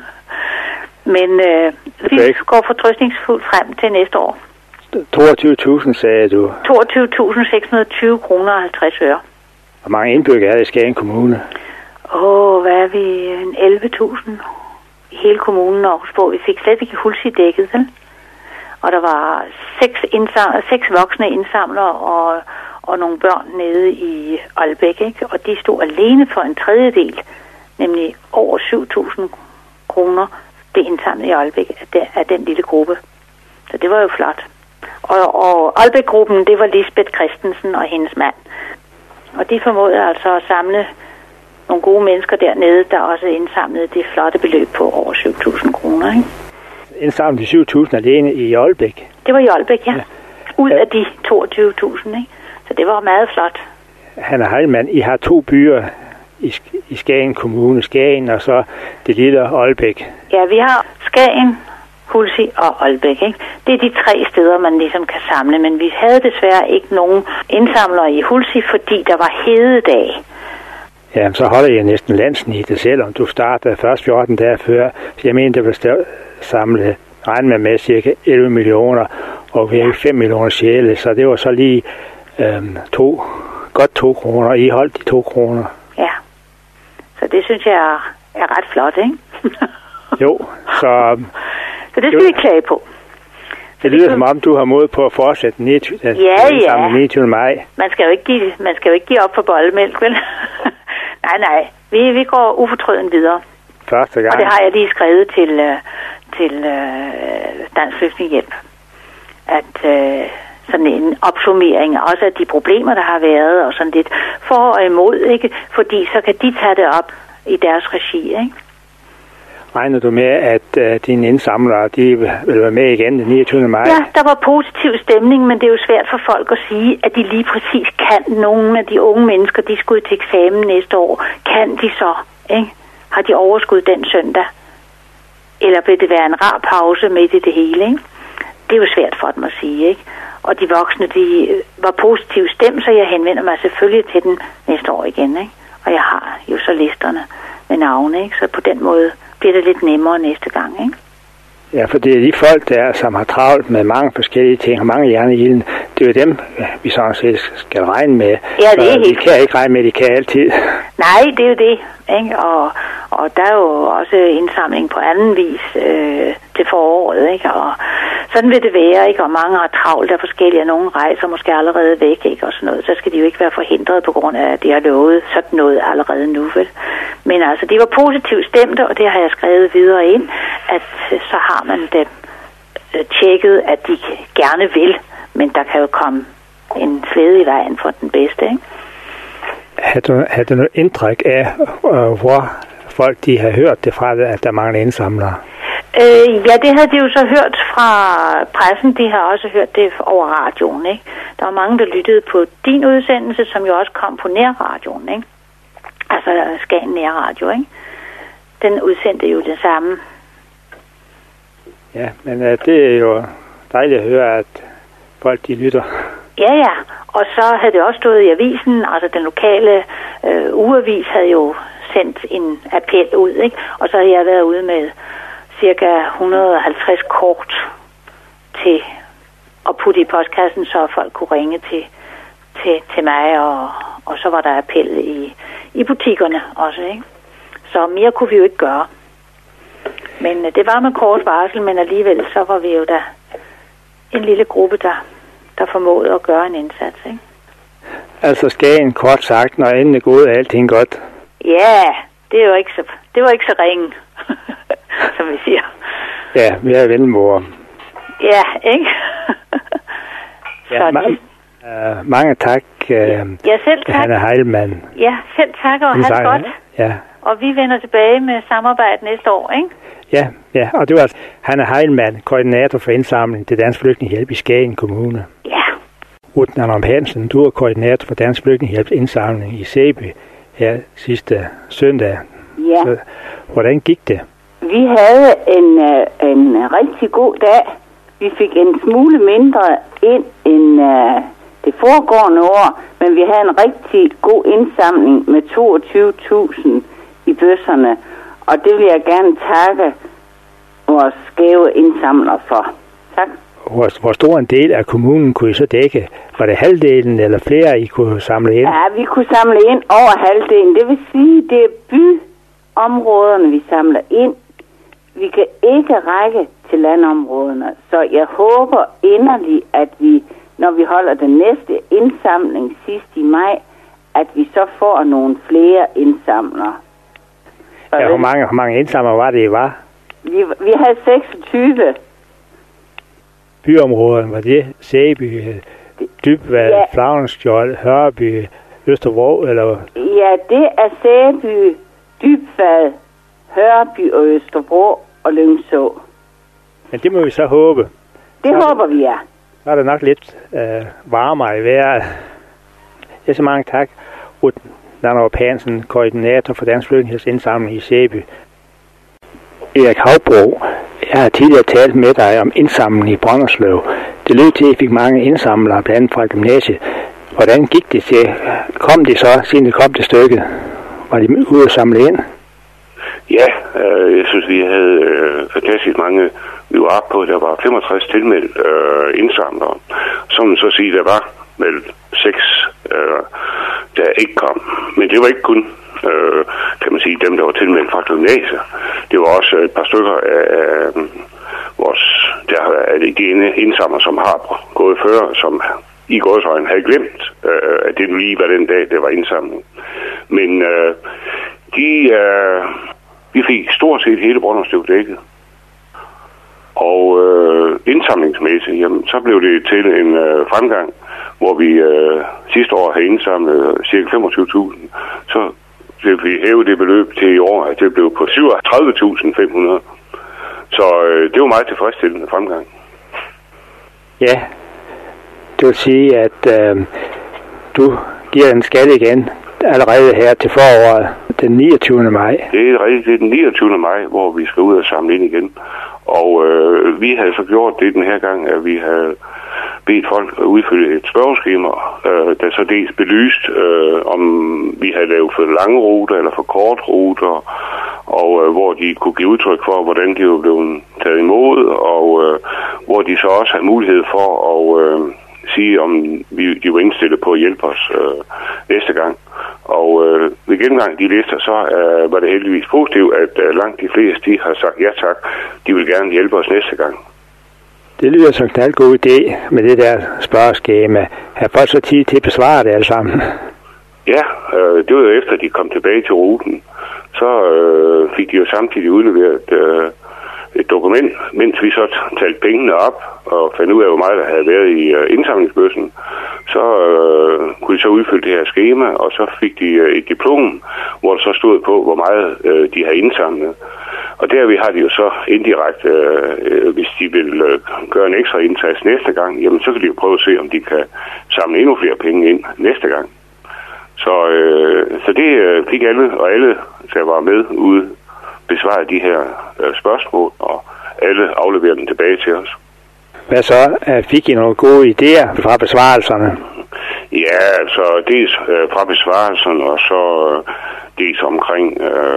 G: Men vi går fortrøstningsfuldt frem til næste år.
A: 22.000, sagde du.
G: 22.620 kroner og 50 øre.
A: Hvor mange indbyggere er der i Skagen Kommune?
G: Hvad er vi? 11.000 i hele kommunen, hvor vi fik slet ikke Hulsi dækket, vel? Og der var 6 voksne indsamlere og nogle børn nede i Aalbæk, ikke? Og de stod alene for en tredjedel, nemlig over 7.000 kroner, blev indsamlet i Aalbæk af den lille gruppe. Så det var jo flot. Og Aalbæk-gruppen, det var Lisbeth Christensen og hendes mand. Og de formåede altså at samle nogle gode mennesker dernede, der også indsamlede det flotte beløb på over 7.000 kroner, ikke?
A: Indsamlede 7.000 alene i Aalbæk?
G: Det var i Aalbæk, ja. Ud af de 22.000, ikke? Så det var meget flot.
A: Hanne Heilmann, I har 2 byer i Skagen Kommune, Skagen og så det lille Aalbæk.
G: Ja, vi har Skagen, Hulsi og Aalbæk, ikke? Det er de 3 steder, man ligesom kan samle, men vi havde desværre ikke nogen indsamlere i Hulsi, fordi der var hededag.
A: Ja, så holder jeg næsten landsnittet, selvom du startede først 14 dage før. Så jeg mener, det blev samlet, regnet med cirka 11 millioner, og vi har 5 millioner sjæle, så det var så lige godt 2 kroner. I holdt de 2 kroner.
G: Ja, så det synes jeg er ret flot, ikke?
A: Jo, så...
G: Så det skal vi klage på.
A: Det lyder som om, du har mod på at fortsætte 29. maj.
G: Man skal jo ikke give op for bollemælk, vel? nej. Vi går ufortrøden videre.
A: Første gang.
G: Og det har jeg lige skrevet til Dansk Flygtningehjælp. At sådan en opsummering også af de problemer, der har været, og sådan lidt for og imod, ikke? Fordi så kan de tage det op i deres regi, ikke?
A: Regner du med, at dine indsamlere, de vil være med igen den 29. maj?
G: Ja, der var positiv stemning, men det er jo svært for folk at sige, at de lige præcis kan. Nogle af de unge mennesker, de skulle til eksamen næste år. Kan de så, ikke? Har de overskud den søndag? Eller vil det være en rar pause midt i det hele, ikke? Det er jo svært for dem at sige, ikke? Og de voksne, de var positivt stemt, så jeg henvender mig selvfølgelig til den næste år igen, ikke? Og jeg har jo så listerne med navne, ikke? Så på den måde bliver det lidt nemmere næste gang, ikke?
A: Ja, for det er de folk, der som har travlt med mange forskellige ting, og mange jern i ilden. Det er jo dem, vi sådan set skal regne med.
G: Ja, det er helt.
A: Vi kan ikke regne med, de kan altid.
G: Nej, det er jo det, ikke? Og der er jo også indsamling på anden vis til foråret, ikke? Og sådan vil det være, ikke? Og mange har travlt af forskellige, og nogle rejser måske allerede væk, ikke? Og sådan noget. Så skal de jo ikke være forhindret på grund af, at de har lovet sådan noget allerede nu, vel? Men altså, de var positivt stemte, og det har jeg skrevet videre ind, at så har man dem tjekket, at de gerne vil, men der kan jo komme en flæde i vejen for den bedste, ikke?
A: Har du noget indtryk af, hvor folk de har hørt det fra, at der mangler indsamlere?
G: Ja, det havde de jo så hørt fra pressen. De har også hørt det over radioen, ikke? Der var mange, der lyttede på din udsendelse, som jo også kom på nærradioen, ikke? Altså Skagen Nærradio, ikke? Den udsendte jo det samme.
A: Ja, men det er jo dejligt at høre, at folk de lytter.
G: Ja. Og så havde det også stået i avisen, altså den lokale ugeavis havde jo sendt en appel ud, ikke? Og så havde jeg været ude med cirka 150 kort til at putte i postkassen, så folk kunne ringe til mig, og så var der appel i butikkerne også, ikke? Så mere kunne vi jo ikke gøre. Men det var med kort varsel, men alligevel så var vi jo da en lille gruppe, der formåede at gøre en indsats, ikke?
A: Altså Skagen, kort sagt, når enden er gået, er alting godt.
G: Ja, det var ikke så ringe, som vi siger.
A: Ja, vi er vennemor.
G: Ja, ikke?
A: Ja, mange tak.
G: Ja, selv tak.
A: Hanne Heilmann.
G: Ja, selv tak, og have det godt.
A: Ja.
G: Og vi vender tilbage med samarbejde næste år, ikke?
A: Ja, og det var Hanne Heilmann, koordinator for indsamling til Dansk Flygtningehjælp i Skagen Kommune.
G: Ja.
A: Ruth Nanum Hansen, du er koordinator for Dansk Flygtningehjælps indsamling i Sæby her sidste søndag.
H: Ja.
A: Så, hvordan gik det?
H: Vi havde en rigtig god dag. Vi fik en smule mindre ind end det foregående år, men vi havde en rigtig god indsamling med 22.000 i bøsserne, og det vil jeg gerne takke vores skæve indsamlere for. Tak.
A: Hvor stor en del af kommunen kunne I så dække? Var det halvdelen eller flere, I kunne samle ind?
H: Ja, vi kunne samle ind over halvdelen. Det vil sige, det er byområderne, vi samler ind. Vi kan ikke række til landområderne, så jeg håber inderligt, at vi, når vi holder den næste indsamling sidst i maj, at vi så får nogle flere indsamlere.
A: Ja, hvor mange indsamlere var det, I var?
H: Vi havde 26.
A: Byområderne, var det Sæby, Dybvad, ja. Flavnskjold, Hørby, Østervrå, eller?
H: Ja, det er Sæby, Dybvad, Hørby og Østervrå og Lyngså. Men
A: det må vi så håbe.
H: Det håber vi, ja.
A: Så er det nok lidt varmere i vejret. Ja, så mange tak. Ruth Nanum Hansen, koordinator for Dansk Flygtningehjælps indsamling i Sæby. Erik Havbro, jeg har tidligere talt med dig om indsamling i Brønderslev. Det lød til, at I fik mange indsamlere, blandt andet fra gymnasiet. Hvordan gik det til? Kom de så, siden det kom til stykket? Var de ude at samle ind?
I: Ja, jeg synes, vi havde fantastisk mange. Vi var oppe på, der var 65 tilmeldt indsamlere. Som man så sige, der var vel 6, der ikke kom. Men det var ikke kun, kan man sige, dem, der var tilmeldt fra gymnasiet. Det var også et par stykker af vores der er de indsamler, som har gået før, som i gåseøjne havde glemt, at det lige var den dag, det var indsamling. Men vi fik stort set hele Brønderslev dækket. Og indsamlingsmæssigt, jamen, så blev det til en fremgang, hvor vi sidste år havde indsamlet ca. 25.000. Så vi hævede det beløb til i år, at det blev på 37.500. Så det var meget tilfredsstillende fremgang.
A: Ja, det vil sige, at du giver en skat igen allerede her til foråret, den 29. maj.
I: Det er rigtigt, den 29. maj, hvor vi skal ud og samle ind igen. Og vi havde så gjort det den her gang, at vi havde bedt folk at udfylde et spørgeskema, der så dels belyst, om vi havde lavet for lange ruter eller for korte ruter, og hvor de kunne give udtryk for, hvordan de var blevet taget imod, og hvor de så også havde mulighed for at sige, om de var indstillet på at hjælpe os næste gang. Og ved gennemgang af de lister, så var det heldigvis positivt, at langt de fleste de har sagt ja tak. De vil gerne hjælpe os næste gang.
A: Det lyder som en knaldgod idé med det der spørgeskema. Har folk så tid til at besvare det alle sammen?
I: Ja, det var jo efter, at de kom tilbage til ruten. Så fik de jo samtidig udleveret et dokument, mens vi så talte pengene op og fandt ud af, hvor meget der havde været i indsamlingsbøssen. Så kunne de så udfylde det her skema, og så fik de et diplom, hvor der så stod på, hvor meget de havde indsamlet. Og derved har de jo så indirekte, hvis de vil gøre en ekstra indsats næste gang, jamen så kan de jo prøve at se, om de kan samle endnu flere penge ind næste gang. Så det fik alle, og alle, der var med ude, besvarede de her spørgsmål, og alle afleverede dem tilbage til os.
A: Hvad så? Fik I nogle gode idéer fra besvarelserne?
I: Ja, altså dels fra besvarelserne, og så dels omkring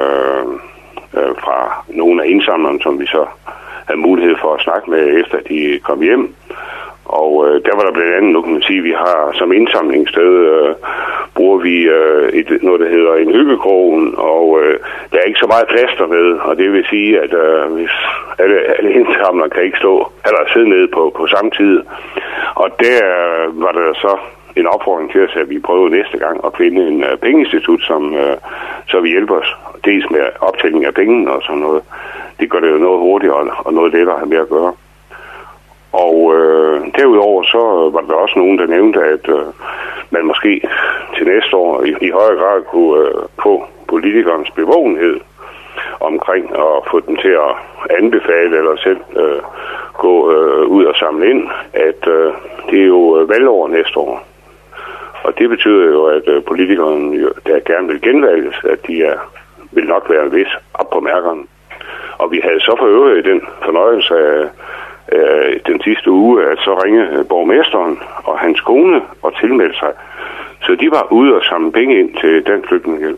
I: fra nogle af indsamlerne, som vi så havde mulighed for at snakke med, efter de kom hjem. Og der var der blandt andet, nu kan man sige, at vi har som indsamlingssted, bruger vi noget, der hedder en hyggekrogen, og der er ikke så meget plads dernede, og det vil sige, at hvis alle indsamlere kan ikke stå eller sidde nede på samme tid. Og der var der så en opfordring til os, at vi prøver næste gang at finde en pengeinstitut, som så vi hjælper os, dels med optælling af penge og sådan noget. Det gør det jo noget hurtigere og noget lettere at have med at gøre. Og derudover så var der også nogen, der nævnte, at man måske til næste år i højere grad kunne få politikernes bevågenhed omkring at få dem til at anbefale eller selv gå ud og samle ind, at det er jo valgår næste år. Og det betyder jo, at politikerne, der gerne vil genvalges, at de vil nok være en vis op på mærkerne. Og vi havde så for øvrigt den fornøjelse af den sidste uge, at så ringede borgmesteren og hans kone og tilmeldte sig. Så de var ude og samle penge ind til Dansk Flygtningehjælp.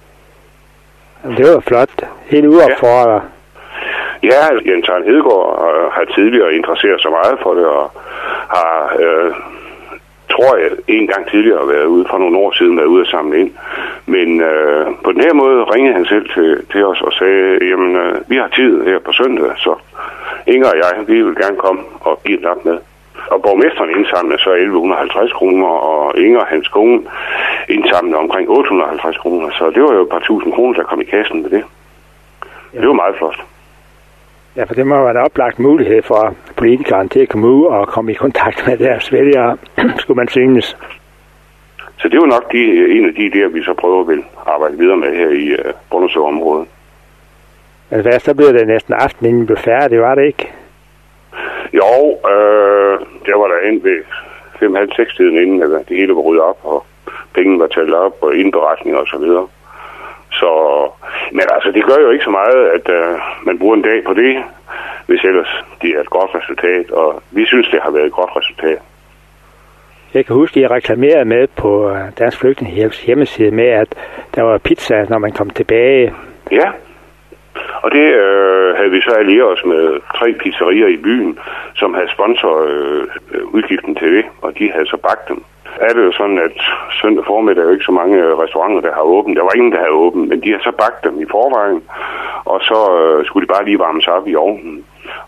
A: Det var flot. Helt uopfordret.
I: Ja, Jens Arne Hedegaard har tidligere interesseret sig meget for det, og har, tror jeg, en gang tidligere været ude for nogle år siden, været ude at samle ind. Men på den her måde ringede han selv til os og sagde, jamen, vi har tid her på søndag, så Inger og jeg, vi vil gerne komme og give et lap med. Og borgmesteren indsamlede så 1150 kroner, og Inger og hans kone indsamlede omkring 850 kroner. Så det var jo et par tusind kroner, der kom i kassen med det. Ja. Det var meget flot.
A: Ja, for det må være en oplagt mulighed for politikerne til at komme ud og komme i kontakt med deres vælgere, skulle man synes. Så
I: det var nok en af de idéer, vi så prøver at arbejde videre med her i Brønderslev-området.
A: Men hvad, så blev det næsten aften, inden vi blev færdige, var det ikke?
I: Jo, der var der ind ved 5:30-6 tiden inden, at det hele var ryddet op, og pengene var talt op, og indberetninger og så videre. Så, men altså, det gør jo ikke så meget, at man bruger en dag på det, hvis ellers det er et godt resultat, og vi synes, det har været et godt resultat.
A: Jeg kan huske, at jeg reklamerede med på Dansk Flygtningehjælps hjemmeside med, at der var pizza, når man kom tilbage.
I: Ja, og det havde vi så allieret os med 3 pizzerier i byen, som havde sponsoret udgiften til det, og de havde så bagt dem. Er det jo sådan, at søndag formiddag er jo ikke så mange restauranter, der har åbent. Der var ingen, der havde åbent, men de har så bagt dem i forvejen, og så skulle de bare lige varmes op i ovnen.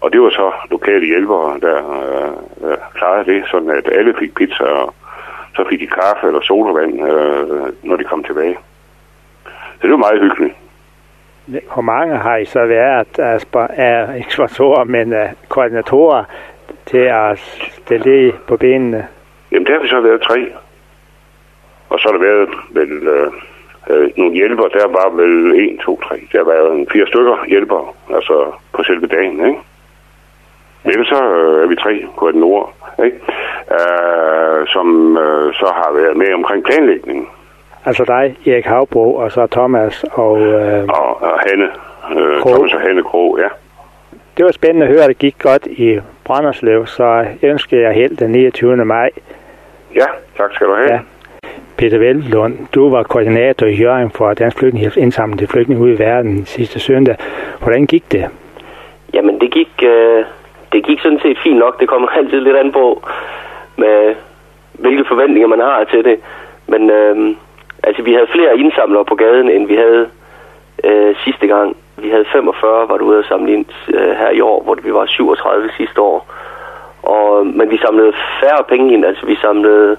I: Og det var så lokale hjælpere, der klarede det, sådan at alle fik pizza, og så fik de kaffe eller sodavand, når de kom tilbage. Så det var meget hyggeligt.
A: Hvor mange har I så været af eksportorer, men koordinatorer til at stille det på benene?
I: Jamen, der har vi så været 3. Og så har der været nogle hjælpere, der var vel 1, 2, 3. Der var jo 4 stykker hjælpere, altså på selve dagen, ikke? Men så er vi 3 koordinatorer, ikke? Som så har været med omkring planlægningen.
A: Altså dig, Erik Havbro, og så Thomas og
I: Hanne. Thomas og Hanne Krog, ja.
A: Det var spændende at høre, at det gik godt i Brønderslev, så jeg ønsker jer held den 29. maj.
I: Ja, tak skal du have. Ja.
A: Peter Velblund, du var koordinator i Hjørring for Dansk Flygtningehjælps indsamling til flygtninge ude i verden sidste søndag. Hvordan gik det?
J: Jamen, det gik sådan set fint nok. Det kommer altid lidt an på, med hvilke forventninger man har til det. Men altså, vi havde flere indsamlere på gaden, end vi havde sidste gang. Vi havde 45, var du ude at samle ind her i år, hvor vi var 37 sidste år. Men vi samlede færre penge ind. Altså, vi samlede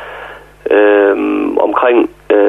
J: omkring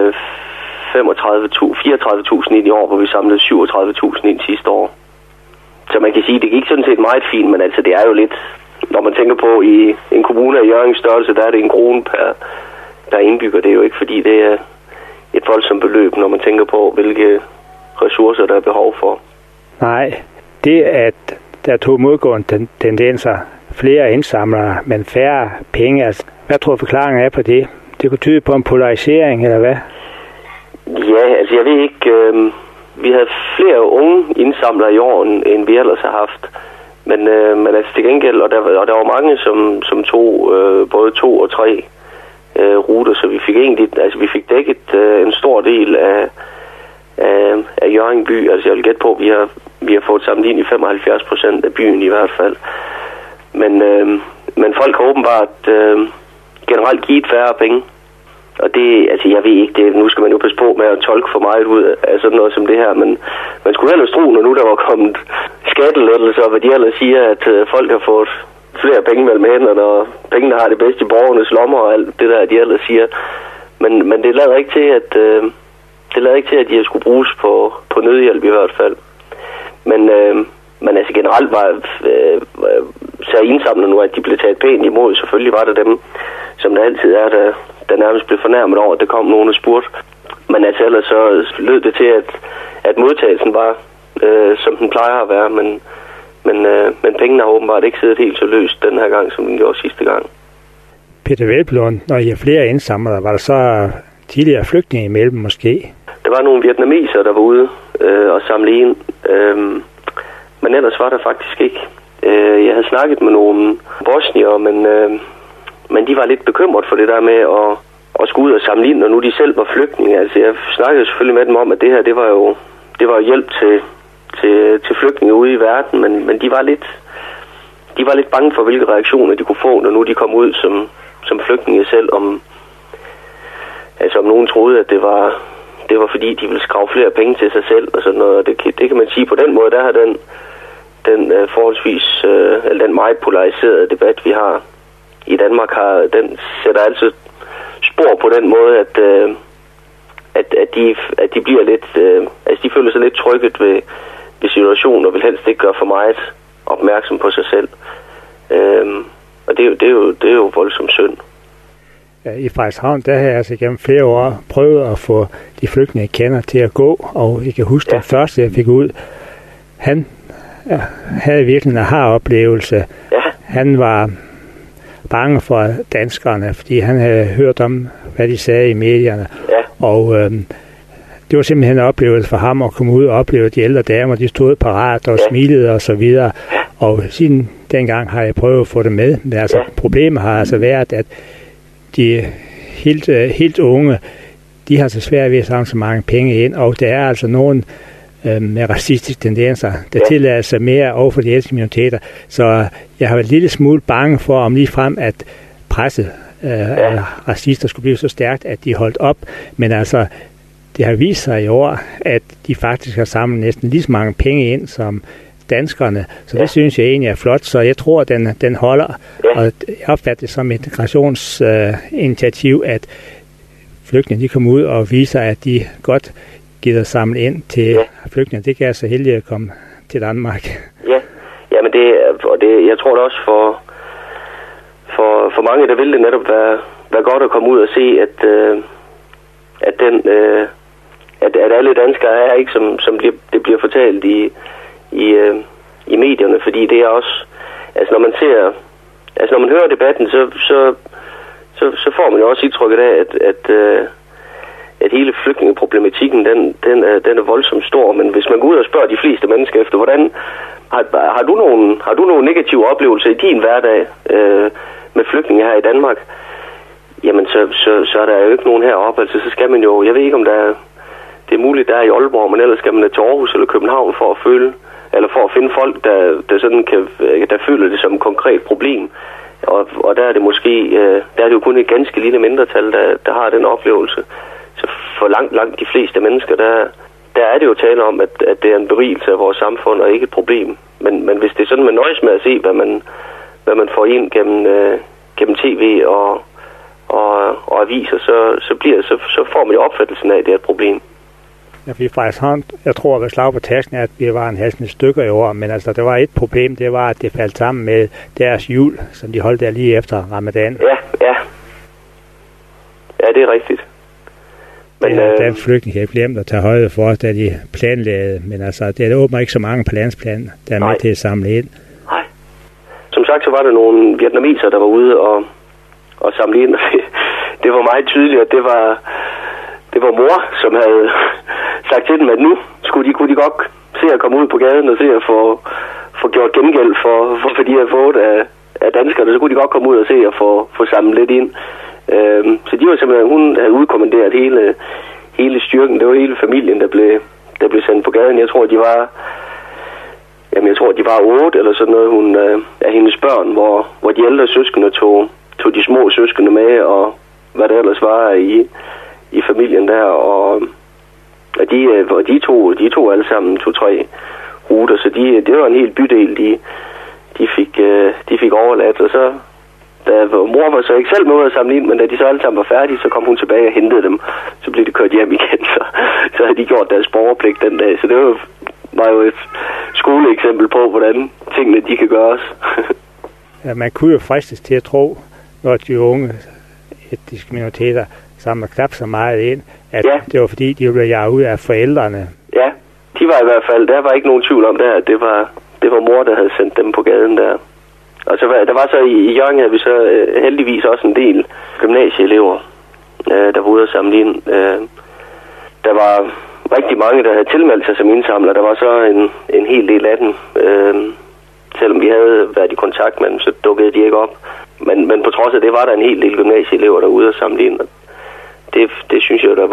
J: 34.000 ind i år, hvor vi samlede 37.000 ind sidste år. Så man kan sige, det gik sådan set meget fint, men altså, det er jo lidt, når man tænker på i en kommune af Hjørrings størrelse, der er det 1 krone per indbygger. Det er jo ikke, fordi det er et voldsomt beløb, når man tænker på, hvilke ressourcer der er behov for. Nej,
A: det at der tog modgående tendenser, flere indsamlere, men færre penge, altså, hvad tror forklaringen er på det? Det kunne tyde på en polarisering, eller hvad?
J: Ja, altså jeg ved ikke, vi havde flere unge indsamlere i år, end vi ellers har haft. Men altså til gengæld, og der var mange, som tog både 2 og 3 ruter, så vi fik dækket en stor del af Hjørring by. Altså jeg vil gætte på, at vi har fået samlet ind i 75% af byen i hvert fald. Men folk har åbenbart generelt givet færre penge. Og det, altså jeg ved ikke, nu skal man jo passe på med at tolke for meget ud af sådan noget som det her, men man skulle ellers tro, når nu der var kommet skattelettelser, og hvad de ellers siger, at folk har fået flere penge mellem hænderne, og pengene har det bedste i borgernes lommer, og alt det der, de ellers siger. Men det lader ikke til, at de skulle bruges på nødhjælp i hvert fald. Men altså generelt sagde indsamlerne nu, at de blev taget pænt imod. Selvfølgelig var det dem, som der altid er, der nærmest blev fornærmet over, at der kom nogen og spurgte. Men altså ellers så lød det til, at modtagelsen var, som den plejer at være. Men pengene har åbenbart ikke siddet helt så løst den her gang, som den gjorde sidste gang.
A: Peter Velblund, når I har flere indsamlere, var der så tidligere flygtninge imellem måske?
J: Der var nogle vietnamesere, der var ude og samle ind. Men ellers var der faktisk ikke. Jeg havde snakket med nogle bosniere, men de var lidt bekymret for det der med at skulle ud og samle ind, når nu de selv var flygtninge. Altså jeg snakkede selvfølgelig med dem om, at det her, det var jo hjælp til flygtninge ude i verden, men de var lidt bange for, hvilke reaktioner de kunne få, når nu de kom ud som flygtninge selv, om nogen troede, at det var fordi, de ville skrave flere penge til sig selv, og sådan noget. Og det kan man sige på den måde, der har den forholdsvis, eller den meget polariserede debat, vi har i Danmark, den sætter altid spor på den måde, at de bliver lidt, de føler sig lidt trykket ved situationen, og vil helst ikke gøre for meget opmærksom på sig selv. Og det er jo voldsomt synd.
A: Ja, i Frederikshavn, der har jeg altså gennem flere år prøvet at få de flygtninge kender til at gå, og jeg kan huske, den første jeg fik ud, han havde virkelig en aha-oplevelse. Ja. Han var bange for danskerne, fordi han havde hørt om, hvad de sagde i medierne. Ja. Og det var simpelthen en oplevelse for ham at komme ud og opleve, at de ældre damer, de stod parat og smilede og så videre. Og siden dengang har jeg prøvet at få det med. Men altså, problemet har altså været, at de helt unge, de har så svært ved at samle så mange penge ind, og der er altså nogen med racistiske tendenser, der tillader sig mere over for de ældste minoriteter. Så jeg har været en lille smule bange for, om lige frem, at presset af racister skulle blive så stærkt, at de holdt op. Men altså, det har vist sig i år, at de faktisk har samlet næsten lige så mange penge ind, som danskerne. Så det synes jeg egentlig er flot. Så jeg tror, den holder. Og jeg opfatter det som et integrationsinitiativ, at flygtninge de kommer ud og viser, at de godt gider samle ind til flygtninge. Det kan jeg så heldig at komme til Danmark.
J: Ja, men jeg tror det også for mange, der vil det netop være godt at komme ud og se, at alle danskere er ikke, som det bliver fortalt i medierne, fordi det er også, altså når man hører debatten, så får man jo også indtrykket af, at hele flygtningeproblematikken, den er voldsomt stor, men hvis man går ud og spørger de fleste mennesker efter, hvordan har du nogle negative oplevelser i din hverdag med flygtninge her i Danmark, jamen så er der jo ikke nogen heroppe, altså så skal man jo, jeg ved ikke om det er muligt der er i Aalborg, men ellers skal man til Aarhus eller København for at finde folk, der sådan der føler det som et konkret problem. Og der er det måske, der er det jo kun et ganske lille mindretal, der har den oplevelse. Så for langt de fleste mennesker, der er det jo tale om, at det er en berigelse af vores samfund og ikke et problem. Men hvis det er sådan, man nøjes med at se, hvad man får ind gennem tv og aviser, så får man jo opfattelsen af, at det er et problem.
A: Ja, fordi faktisk, jeg tror, at slag på tasken er, at vi var en halvsende stykker i år, men altså, der var et problem, det var, at det faldt sammen med deres jul, som de holdt der lige efter Ramadan.
J: Ja, det er rigtigt. Men
A: dansk flygtninge har glemt at tage højde for os, da de planlagde, men altså, det er åbenbart ikke så mange på landsplan, der er med til at samle ind.
J: Nej. Som sagt, så var der nogle vietnameser, der var ude og samle ind, og det var meget tydeligt, at det var mor, som havde sagt til dem, at nu kunne de godt se at komme ud på gaden og se at få gjort gengæld for de havde fået af danskerne, så kunne de godt komme ud og se at få samlet lidt ind. Så de var simpelthen, hun havde udkommanderet hele styrken, det var hele familien, der blev sendt på gaden. Jeg tror, de var 8 eller sådan noget, af hendes børn, hvor de ældre søskende tog de små søskende med, og hvad der ellers var i familien der, og de tog alle sammen 2-3 ruter, så det var en hel bydel, de fik overladt, og så da mor var så ikke selv med at samle ind, men da de så alle sammen var færdige, så kom hun tilbage og hentede dem, så blev de kørt hjem igen, så havde de gjort deres borgerpligt den dag, så det var jo et skoleeksempel på, hvordan tingene de kan gøres.
A: Ja, man kunne jo fristes til at tro, når de unge etniske minoriteter samler knap så meget ind, at det var fordi, de blev jaget ud af forældrene. Ja,
J: de var i hvert fald, der var ikke nogen tvivl om at det var mor, der havde sendt dem på gaden der. Og så der var så i Hjørring, havde vi så heldigvis også en del gymnasieelever, der var ude at samle ind. Der var rigtig mange, der havde tilmeldt sig som indsamler. Der var så en hel del af dem. Selvom vi havde været i kontakt med dem, så dukkede de ikke op. Men på trods af det, var der en hel del gymnasieelever, der var ude at samle ind. Og det synes jeg, der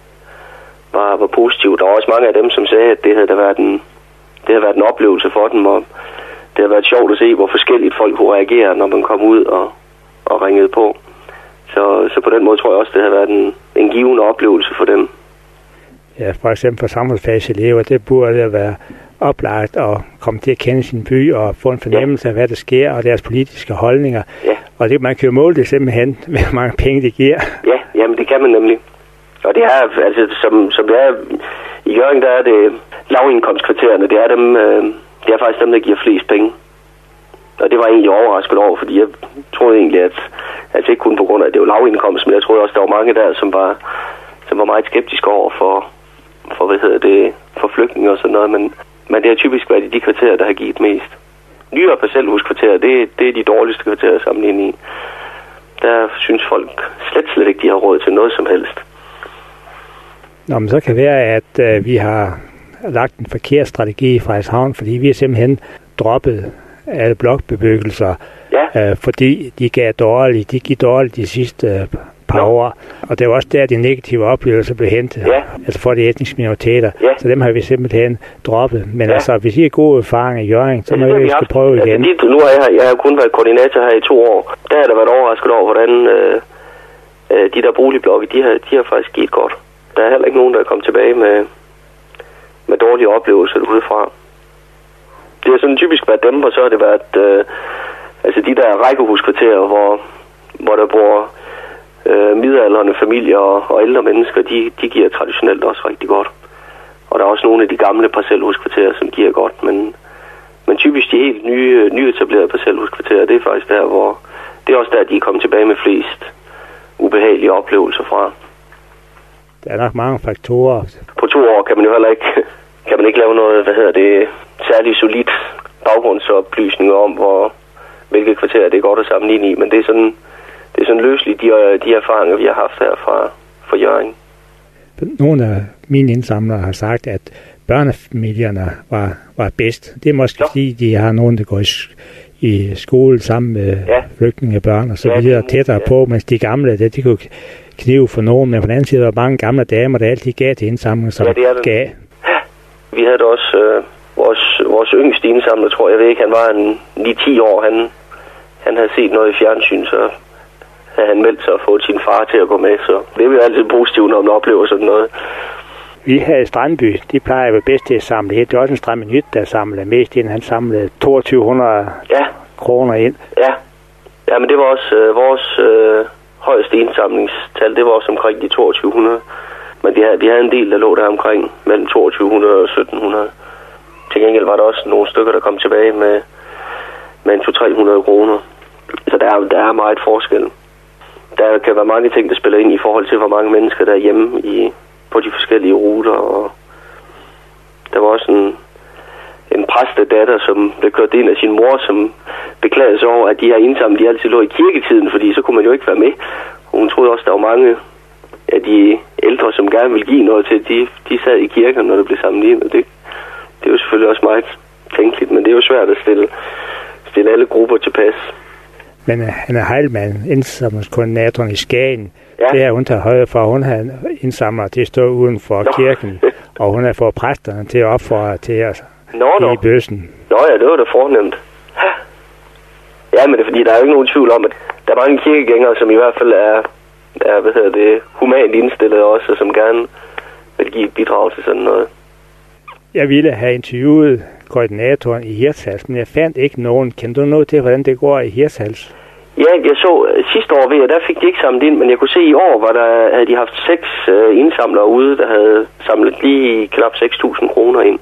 J: var positivt. Der var også mange af dem, som sagde, at det havde været en oplevelse for dem, og det har været sjovt at se, hvor forskelligt folk kunne reagere, når man kom ud og ringede på. Så på den måde tror jeg også, det har været en givende oplevelse for dem.
A: Ja, for eksempel for samfundsfagselever, det burde være oplagt at komme til at kende sin by og få en fornemmelse af, hvad der sker, og deres politiske holdninger. Ja. Og man kan jo måle det simpelthen, hvor mange penge det giver.
J: Ja, jamen det kan man nemlig. Og det er, altså som det er i Hjørring, der er det lavindkomstkvartererne, det er faktisk dem, der giver flest penge. Og det var egentlig overrasket over, fordi jeg troede egentlig, at altså ikke kun på grund af, at det var lavindkomst, men jeg troede også, der var mange der, som var meget skeptiske over for for flygtninge og sådan noget, men det har typisk været i de kvarterer, der har givet mest. Nyere parcelhuskvarterer, det er de dårligste kvarterer at samle ind i. Der synes folk slet ikke, de har råd til noget som helst.
A: Nå, men så kan det være, at vi har lagt en forkert strategi i Frederikshavn, fordi vi har simpelthen droppet alle blokbebyggelser, fordi de giver dårligt de sidste par år. Og det er også der, de negative oplevelser blev hentet, altså for de etniske minoriteter. Så dem har vi simpelthen droppet. Men altså, hvis I har gode erfaringer i Hjørring, så må vi skal prøve igen.
J: Altså, nu har jeg kun været koordinator her i 2 år. Der har der været overrasket over, hvordan de der boligblokke, de har faktisk givet godt. Der er heller ikke nogen, der er kommet tilbage med dårlige oplevelser udefra. Det har sådan typisk været dem, og så har det været altså de der rækkehuskvarterer, hvor der bor midaldrende familier og ældre mennesker, de giver traditionelt også rigtig godt. Og der er også nogle af de gamle parcelhuskvarterer, som giver godt, men typisk de helt nyetablerede parcelhuskvarterer, det er faktisk der, hvor det er også der, de er kommet tilbage med flest ubehagelige oplevelser fra.
A: Der er nok mange faktorer.
J: På 2 år kan man jo heller ikke lave noget, særligt solidt baggrundsoplysninger om, hvilke kvarterer det er godt at sammenligne i, men det er sådan løsligt de erfaringer, vi har haft her fra Hjørring.
A: Nogle af mine indsamlere har sagt, at børnefamilierne var bedst. Det er måske fordi, de har nogen, der går i skole sammen med flygtningebørn og så videre tættere på, mens de gamle, de kunne knive for nogen, men på den anden side var der mange gamle damer, der altid gav til indsamling, som gav.
J: Vi havde også vores yngste indsamler, tror jeg, ikke, han var 9-10 år, han havde set noget i fjernsyn, så havde han meldt sig og fået sin far til at gå med, så det er jo altid positivt, når man oplever sådan noget.
A: Vi her i Strandby, de plejer jo bedst til at samle ind. Det er også en Strandby-nyt, der samlede mest ind. Han samlede 2200 kroner ind.
J: Ja, men det var også vores højeste indsamlingstal, det var også omkring de 2200. Men vi havde en del, der lå der omkring mellem 2200 og 1700. Til gengæld var der også nogle stykker, der kom tilbage med 200-300 kroner. Så der er meget forskel. Der kan være mange ting, der spiller ind i forhold til, hvor mange mennesker der er hjemme på de forskellige ruter. Og der var også en præstedatter, som blev kørt ind af sin mor, som beklagede sig over, at de her indsamlinger, de altid lå i kirketiden, fordi så kunne man jo ikke være med. Og hun troede også, der var mange af de ældre, som gerne ville give noget til, de sad i kirken, når det blev samlet ind. Og det er jo selvfølgelig også meget tænkeligt, men det er jo svært at stille alle grupper tilpas.
A: Men han er Heilmann, indsamlingskoordinatoren i Skagen. Det er hun tager højde for, hun har indsamler til at stå uden for kirken, og hun har fået præsterne til at opfordre til at i bøssen.
J: Nå ja, det var da fornemt. Ja, men det er fordi, der er jo ikke nogen tvivl om, at der er mange kirkegængere, som i hvert fald er humant indstillede også, og som gerne vil give et bidrag til sådan noget.
A: Jeg ville have interviewet koordinatoren i Hirtshals, men jeg fandt ikke nogen. Kender du noget til, hvordan det går i Hirtshals?
J: Ja, jeg så sidste år ved, og der fik de ikke samlet ind, men jeg kunne se i år, havde de haft 6 indsamlere ude, der havde samlet lige knap 6.000 kroner ind.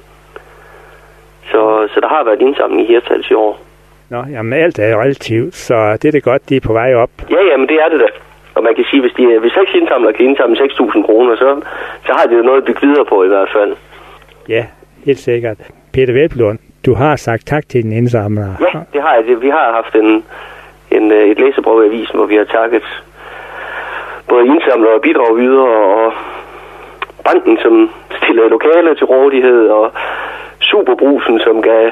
J: Så der har været indsamling i Hirtshals i år.
A: Nå, jamen alt er relativt, så det er det godt, de er på vej op.
J: Ja, men det er det da. Og man kan sige, hvis 6 indsamlere kan indsamle 6.000 kroner, så har de jo noget at bygge videre på i hvert fald.
A: Ja, helt sikkert. Peter Velblom, du har sagt tak til din indsamler.
J: Ja, det har jeg. Vi har haft et læserbrev i avisen, hvor vi har takket både indsamlere og bidragydere og banken, som stillede lokale til rådighed, og Superbrusen, som gav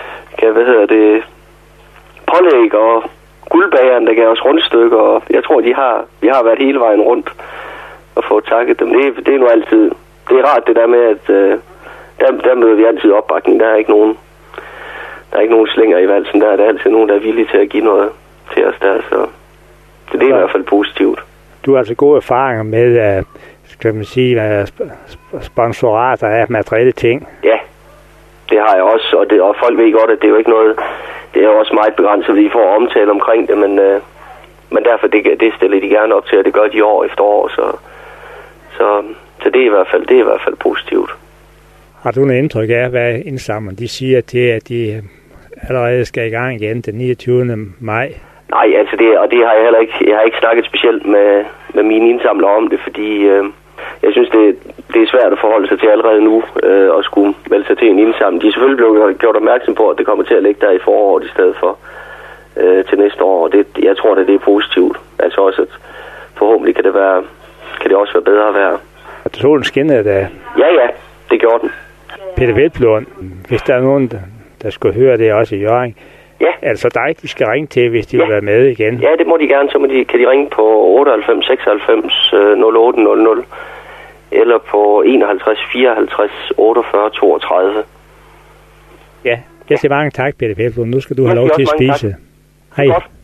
J: pålæg, og Guldbageren, der gav os rundstykker, og jeg tror, vi har været hele vejen rundt og fået takket dem. Det er nu altid, det er rart det der med, at der møder vi altid opbakning. Der er ikke nogen slinger i valsen. Der er altid nogen, der er villige til at give noget til os der, så det er i hvert fald positivt.
A: Du har altså gode erfaringer med, skal man sige, sponsorater af materielle ting.
J: Ja, det har jeg også, og folk ved godt, at det er jo ikke noget, det er jo også meget begrænset, fordi de får omtale omkring det, men derfor det stiller de gerne op til, at det gør de år efter år, så det er i hvert fald positivt.
A: Har du noget indtryk af, hvad indsamlerne de siger til, at de allerede skal i gang igen den 29. maj?
J: Nej, altså det har jeg heller ikke. Jeg har ikke snakket specielt med mine indsamlere om det, fordi jeg synes, det er svært at forholde sig til allerede nu og skulle melde sig til en indsamling. De er selvfølgelig blevet gjort opmærksom på, at det kommer til at ligge der i foråret i stedet for til næste år. Og jeg tror, at det er positivt. Altså også, at forhåbentlig kan det også være bedre at være.
A: Og solen skinnede da?
J: Ja, det gjorde den.
A: Peter Velblom, hvis der er nogen, der skulle høre det også i Hjørring, altså dig, de skal ringe til, hvis de vil være med igen. Ja, det må de gerne. Så kan de ringe på 98 96 0800 eller på 51 54 48 32. Ja, jeg siger mange tak, Peter Velblom. Nu skal du have lov til at spise.
J: Tak. Hej.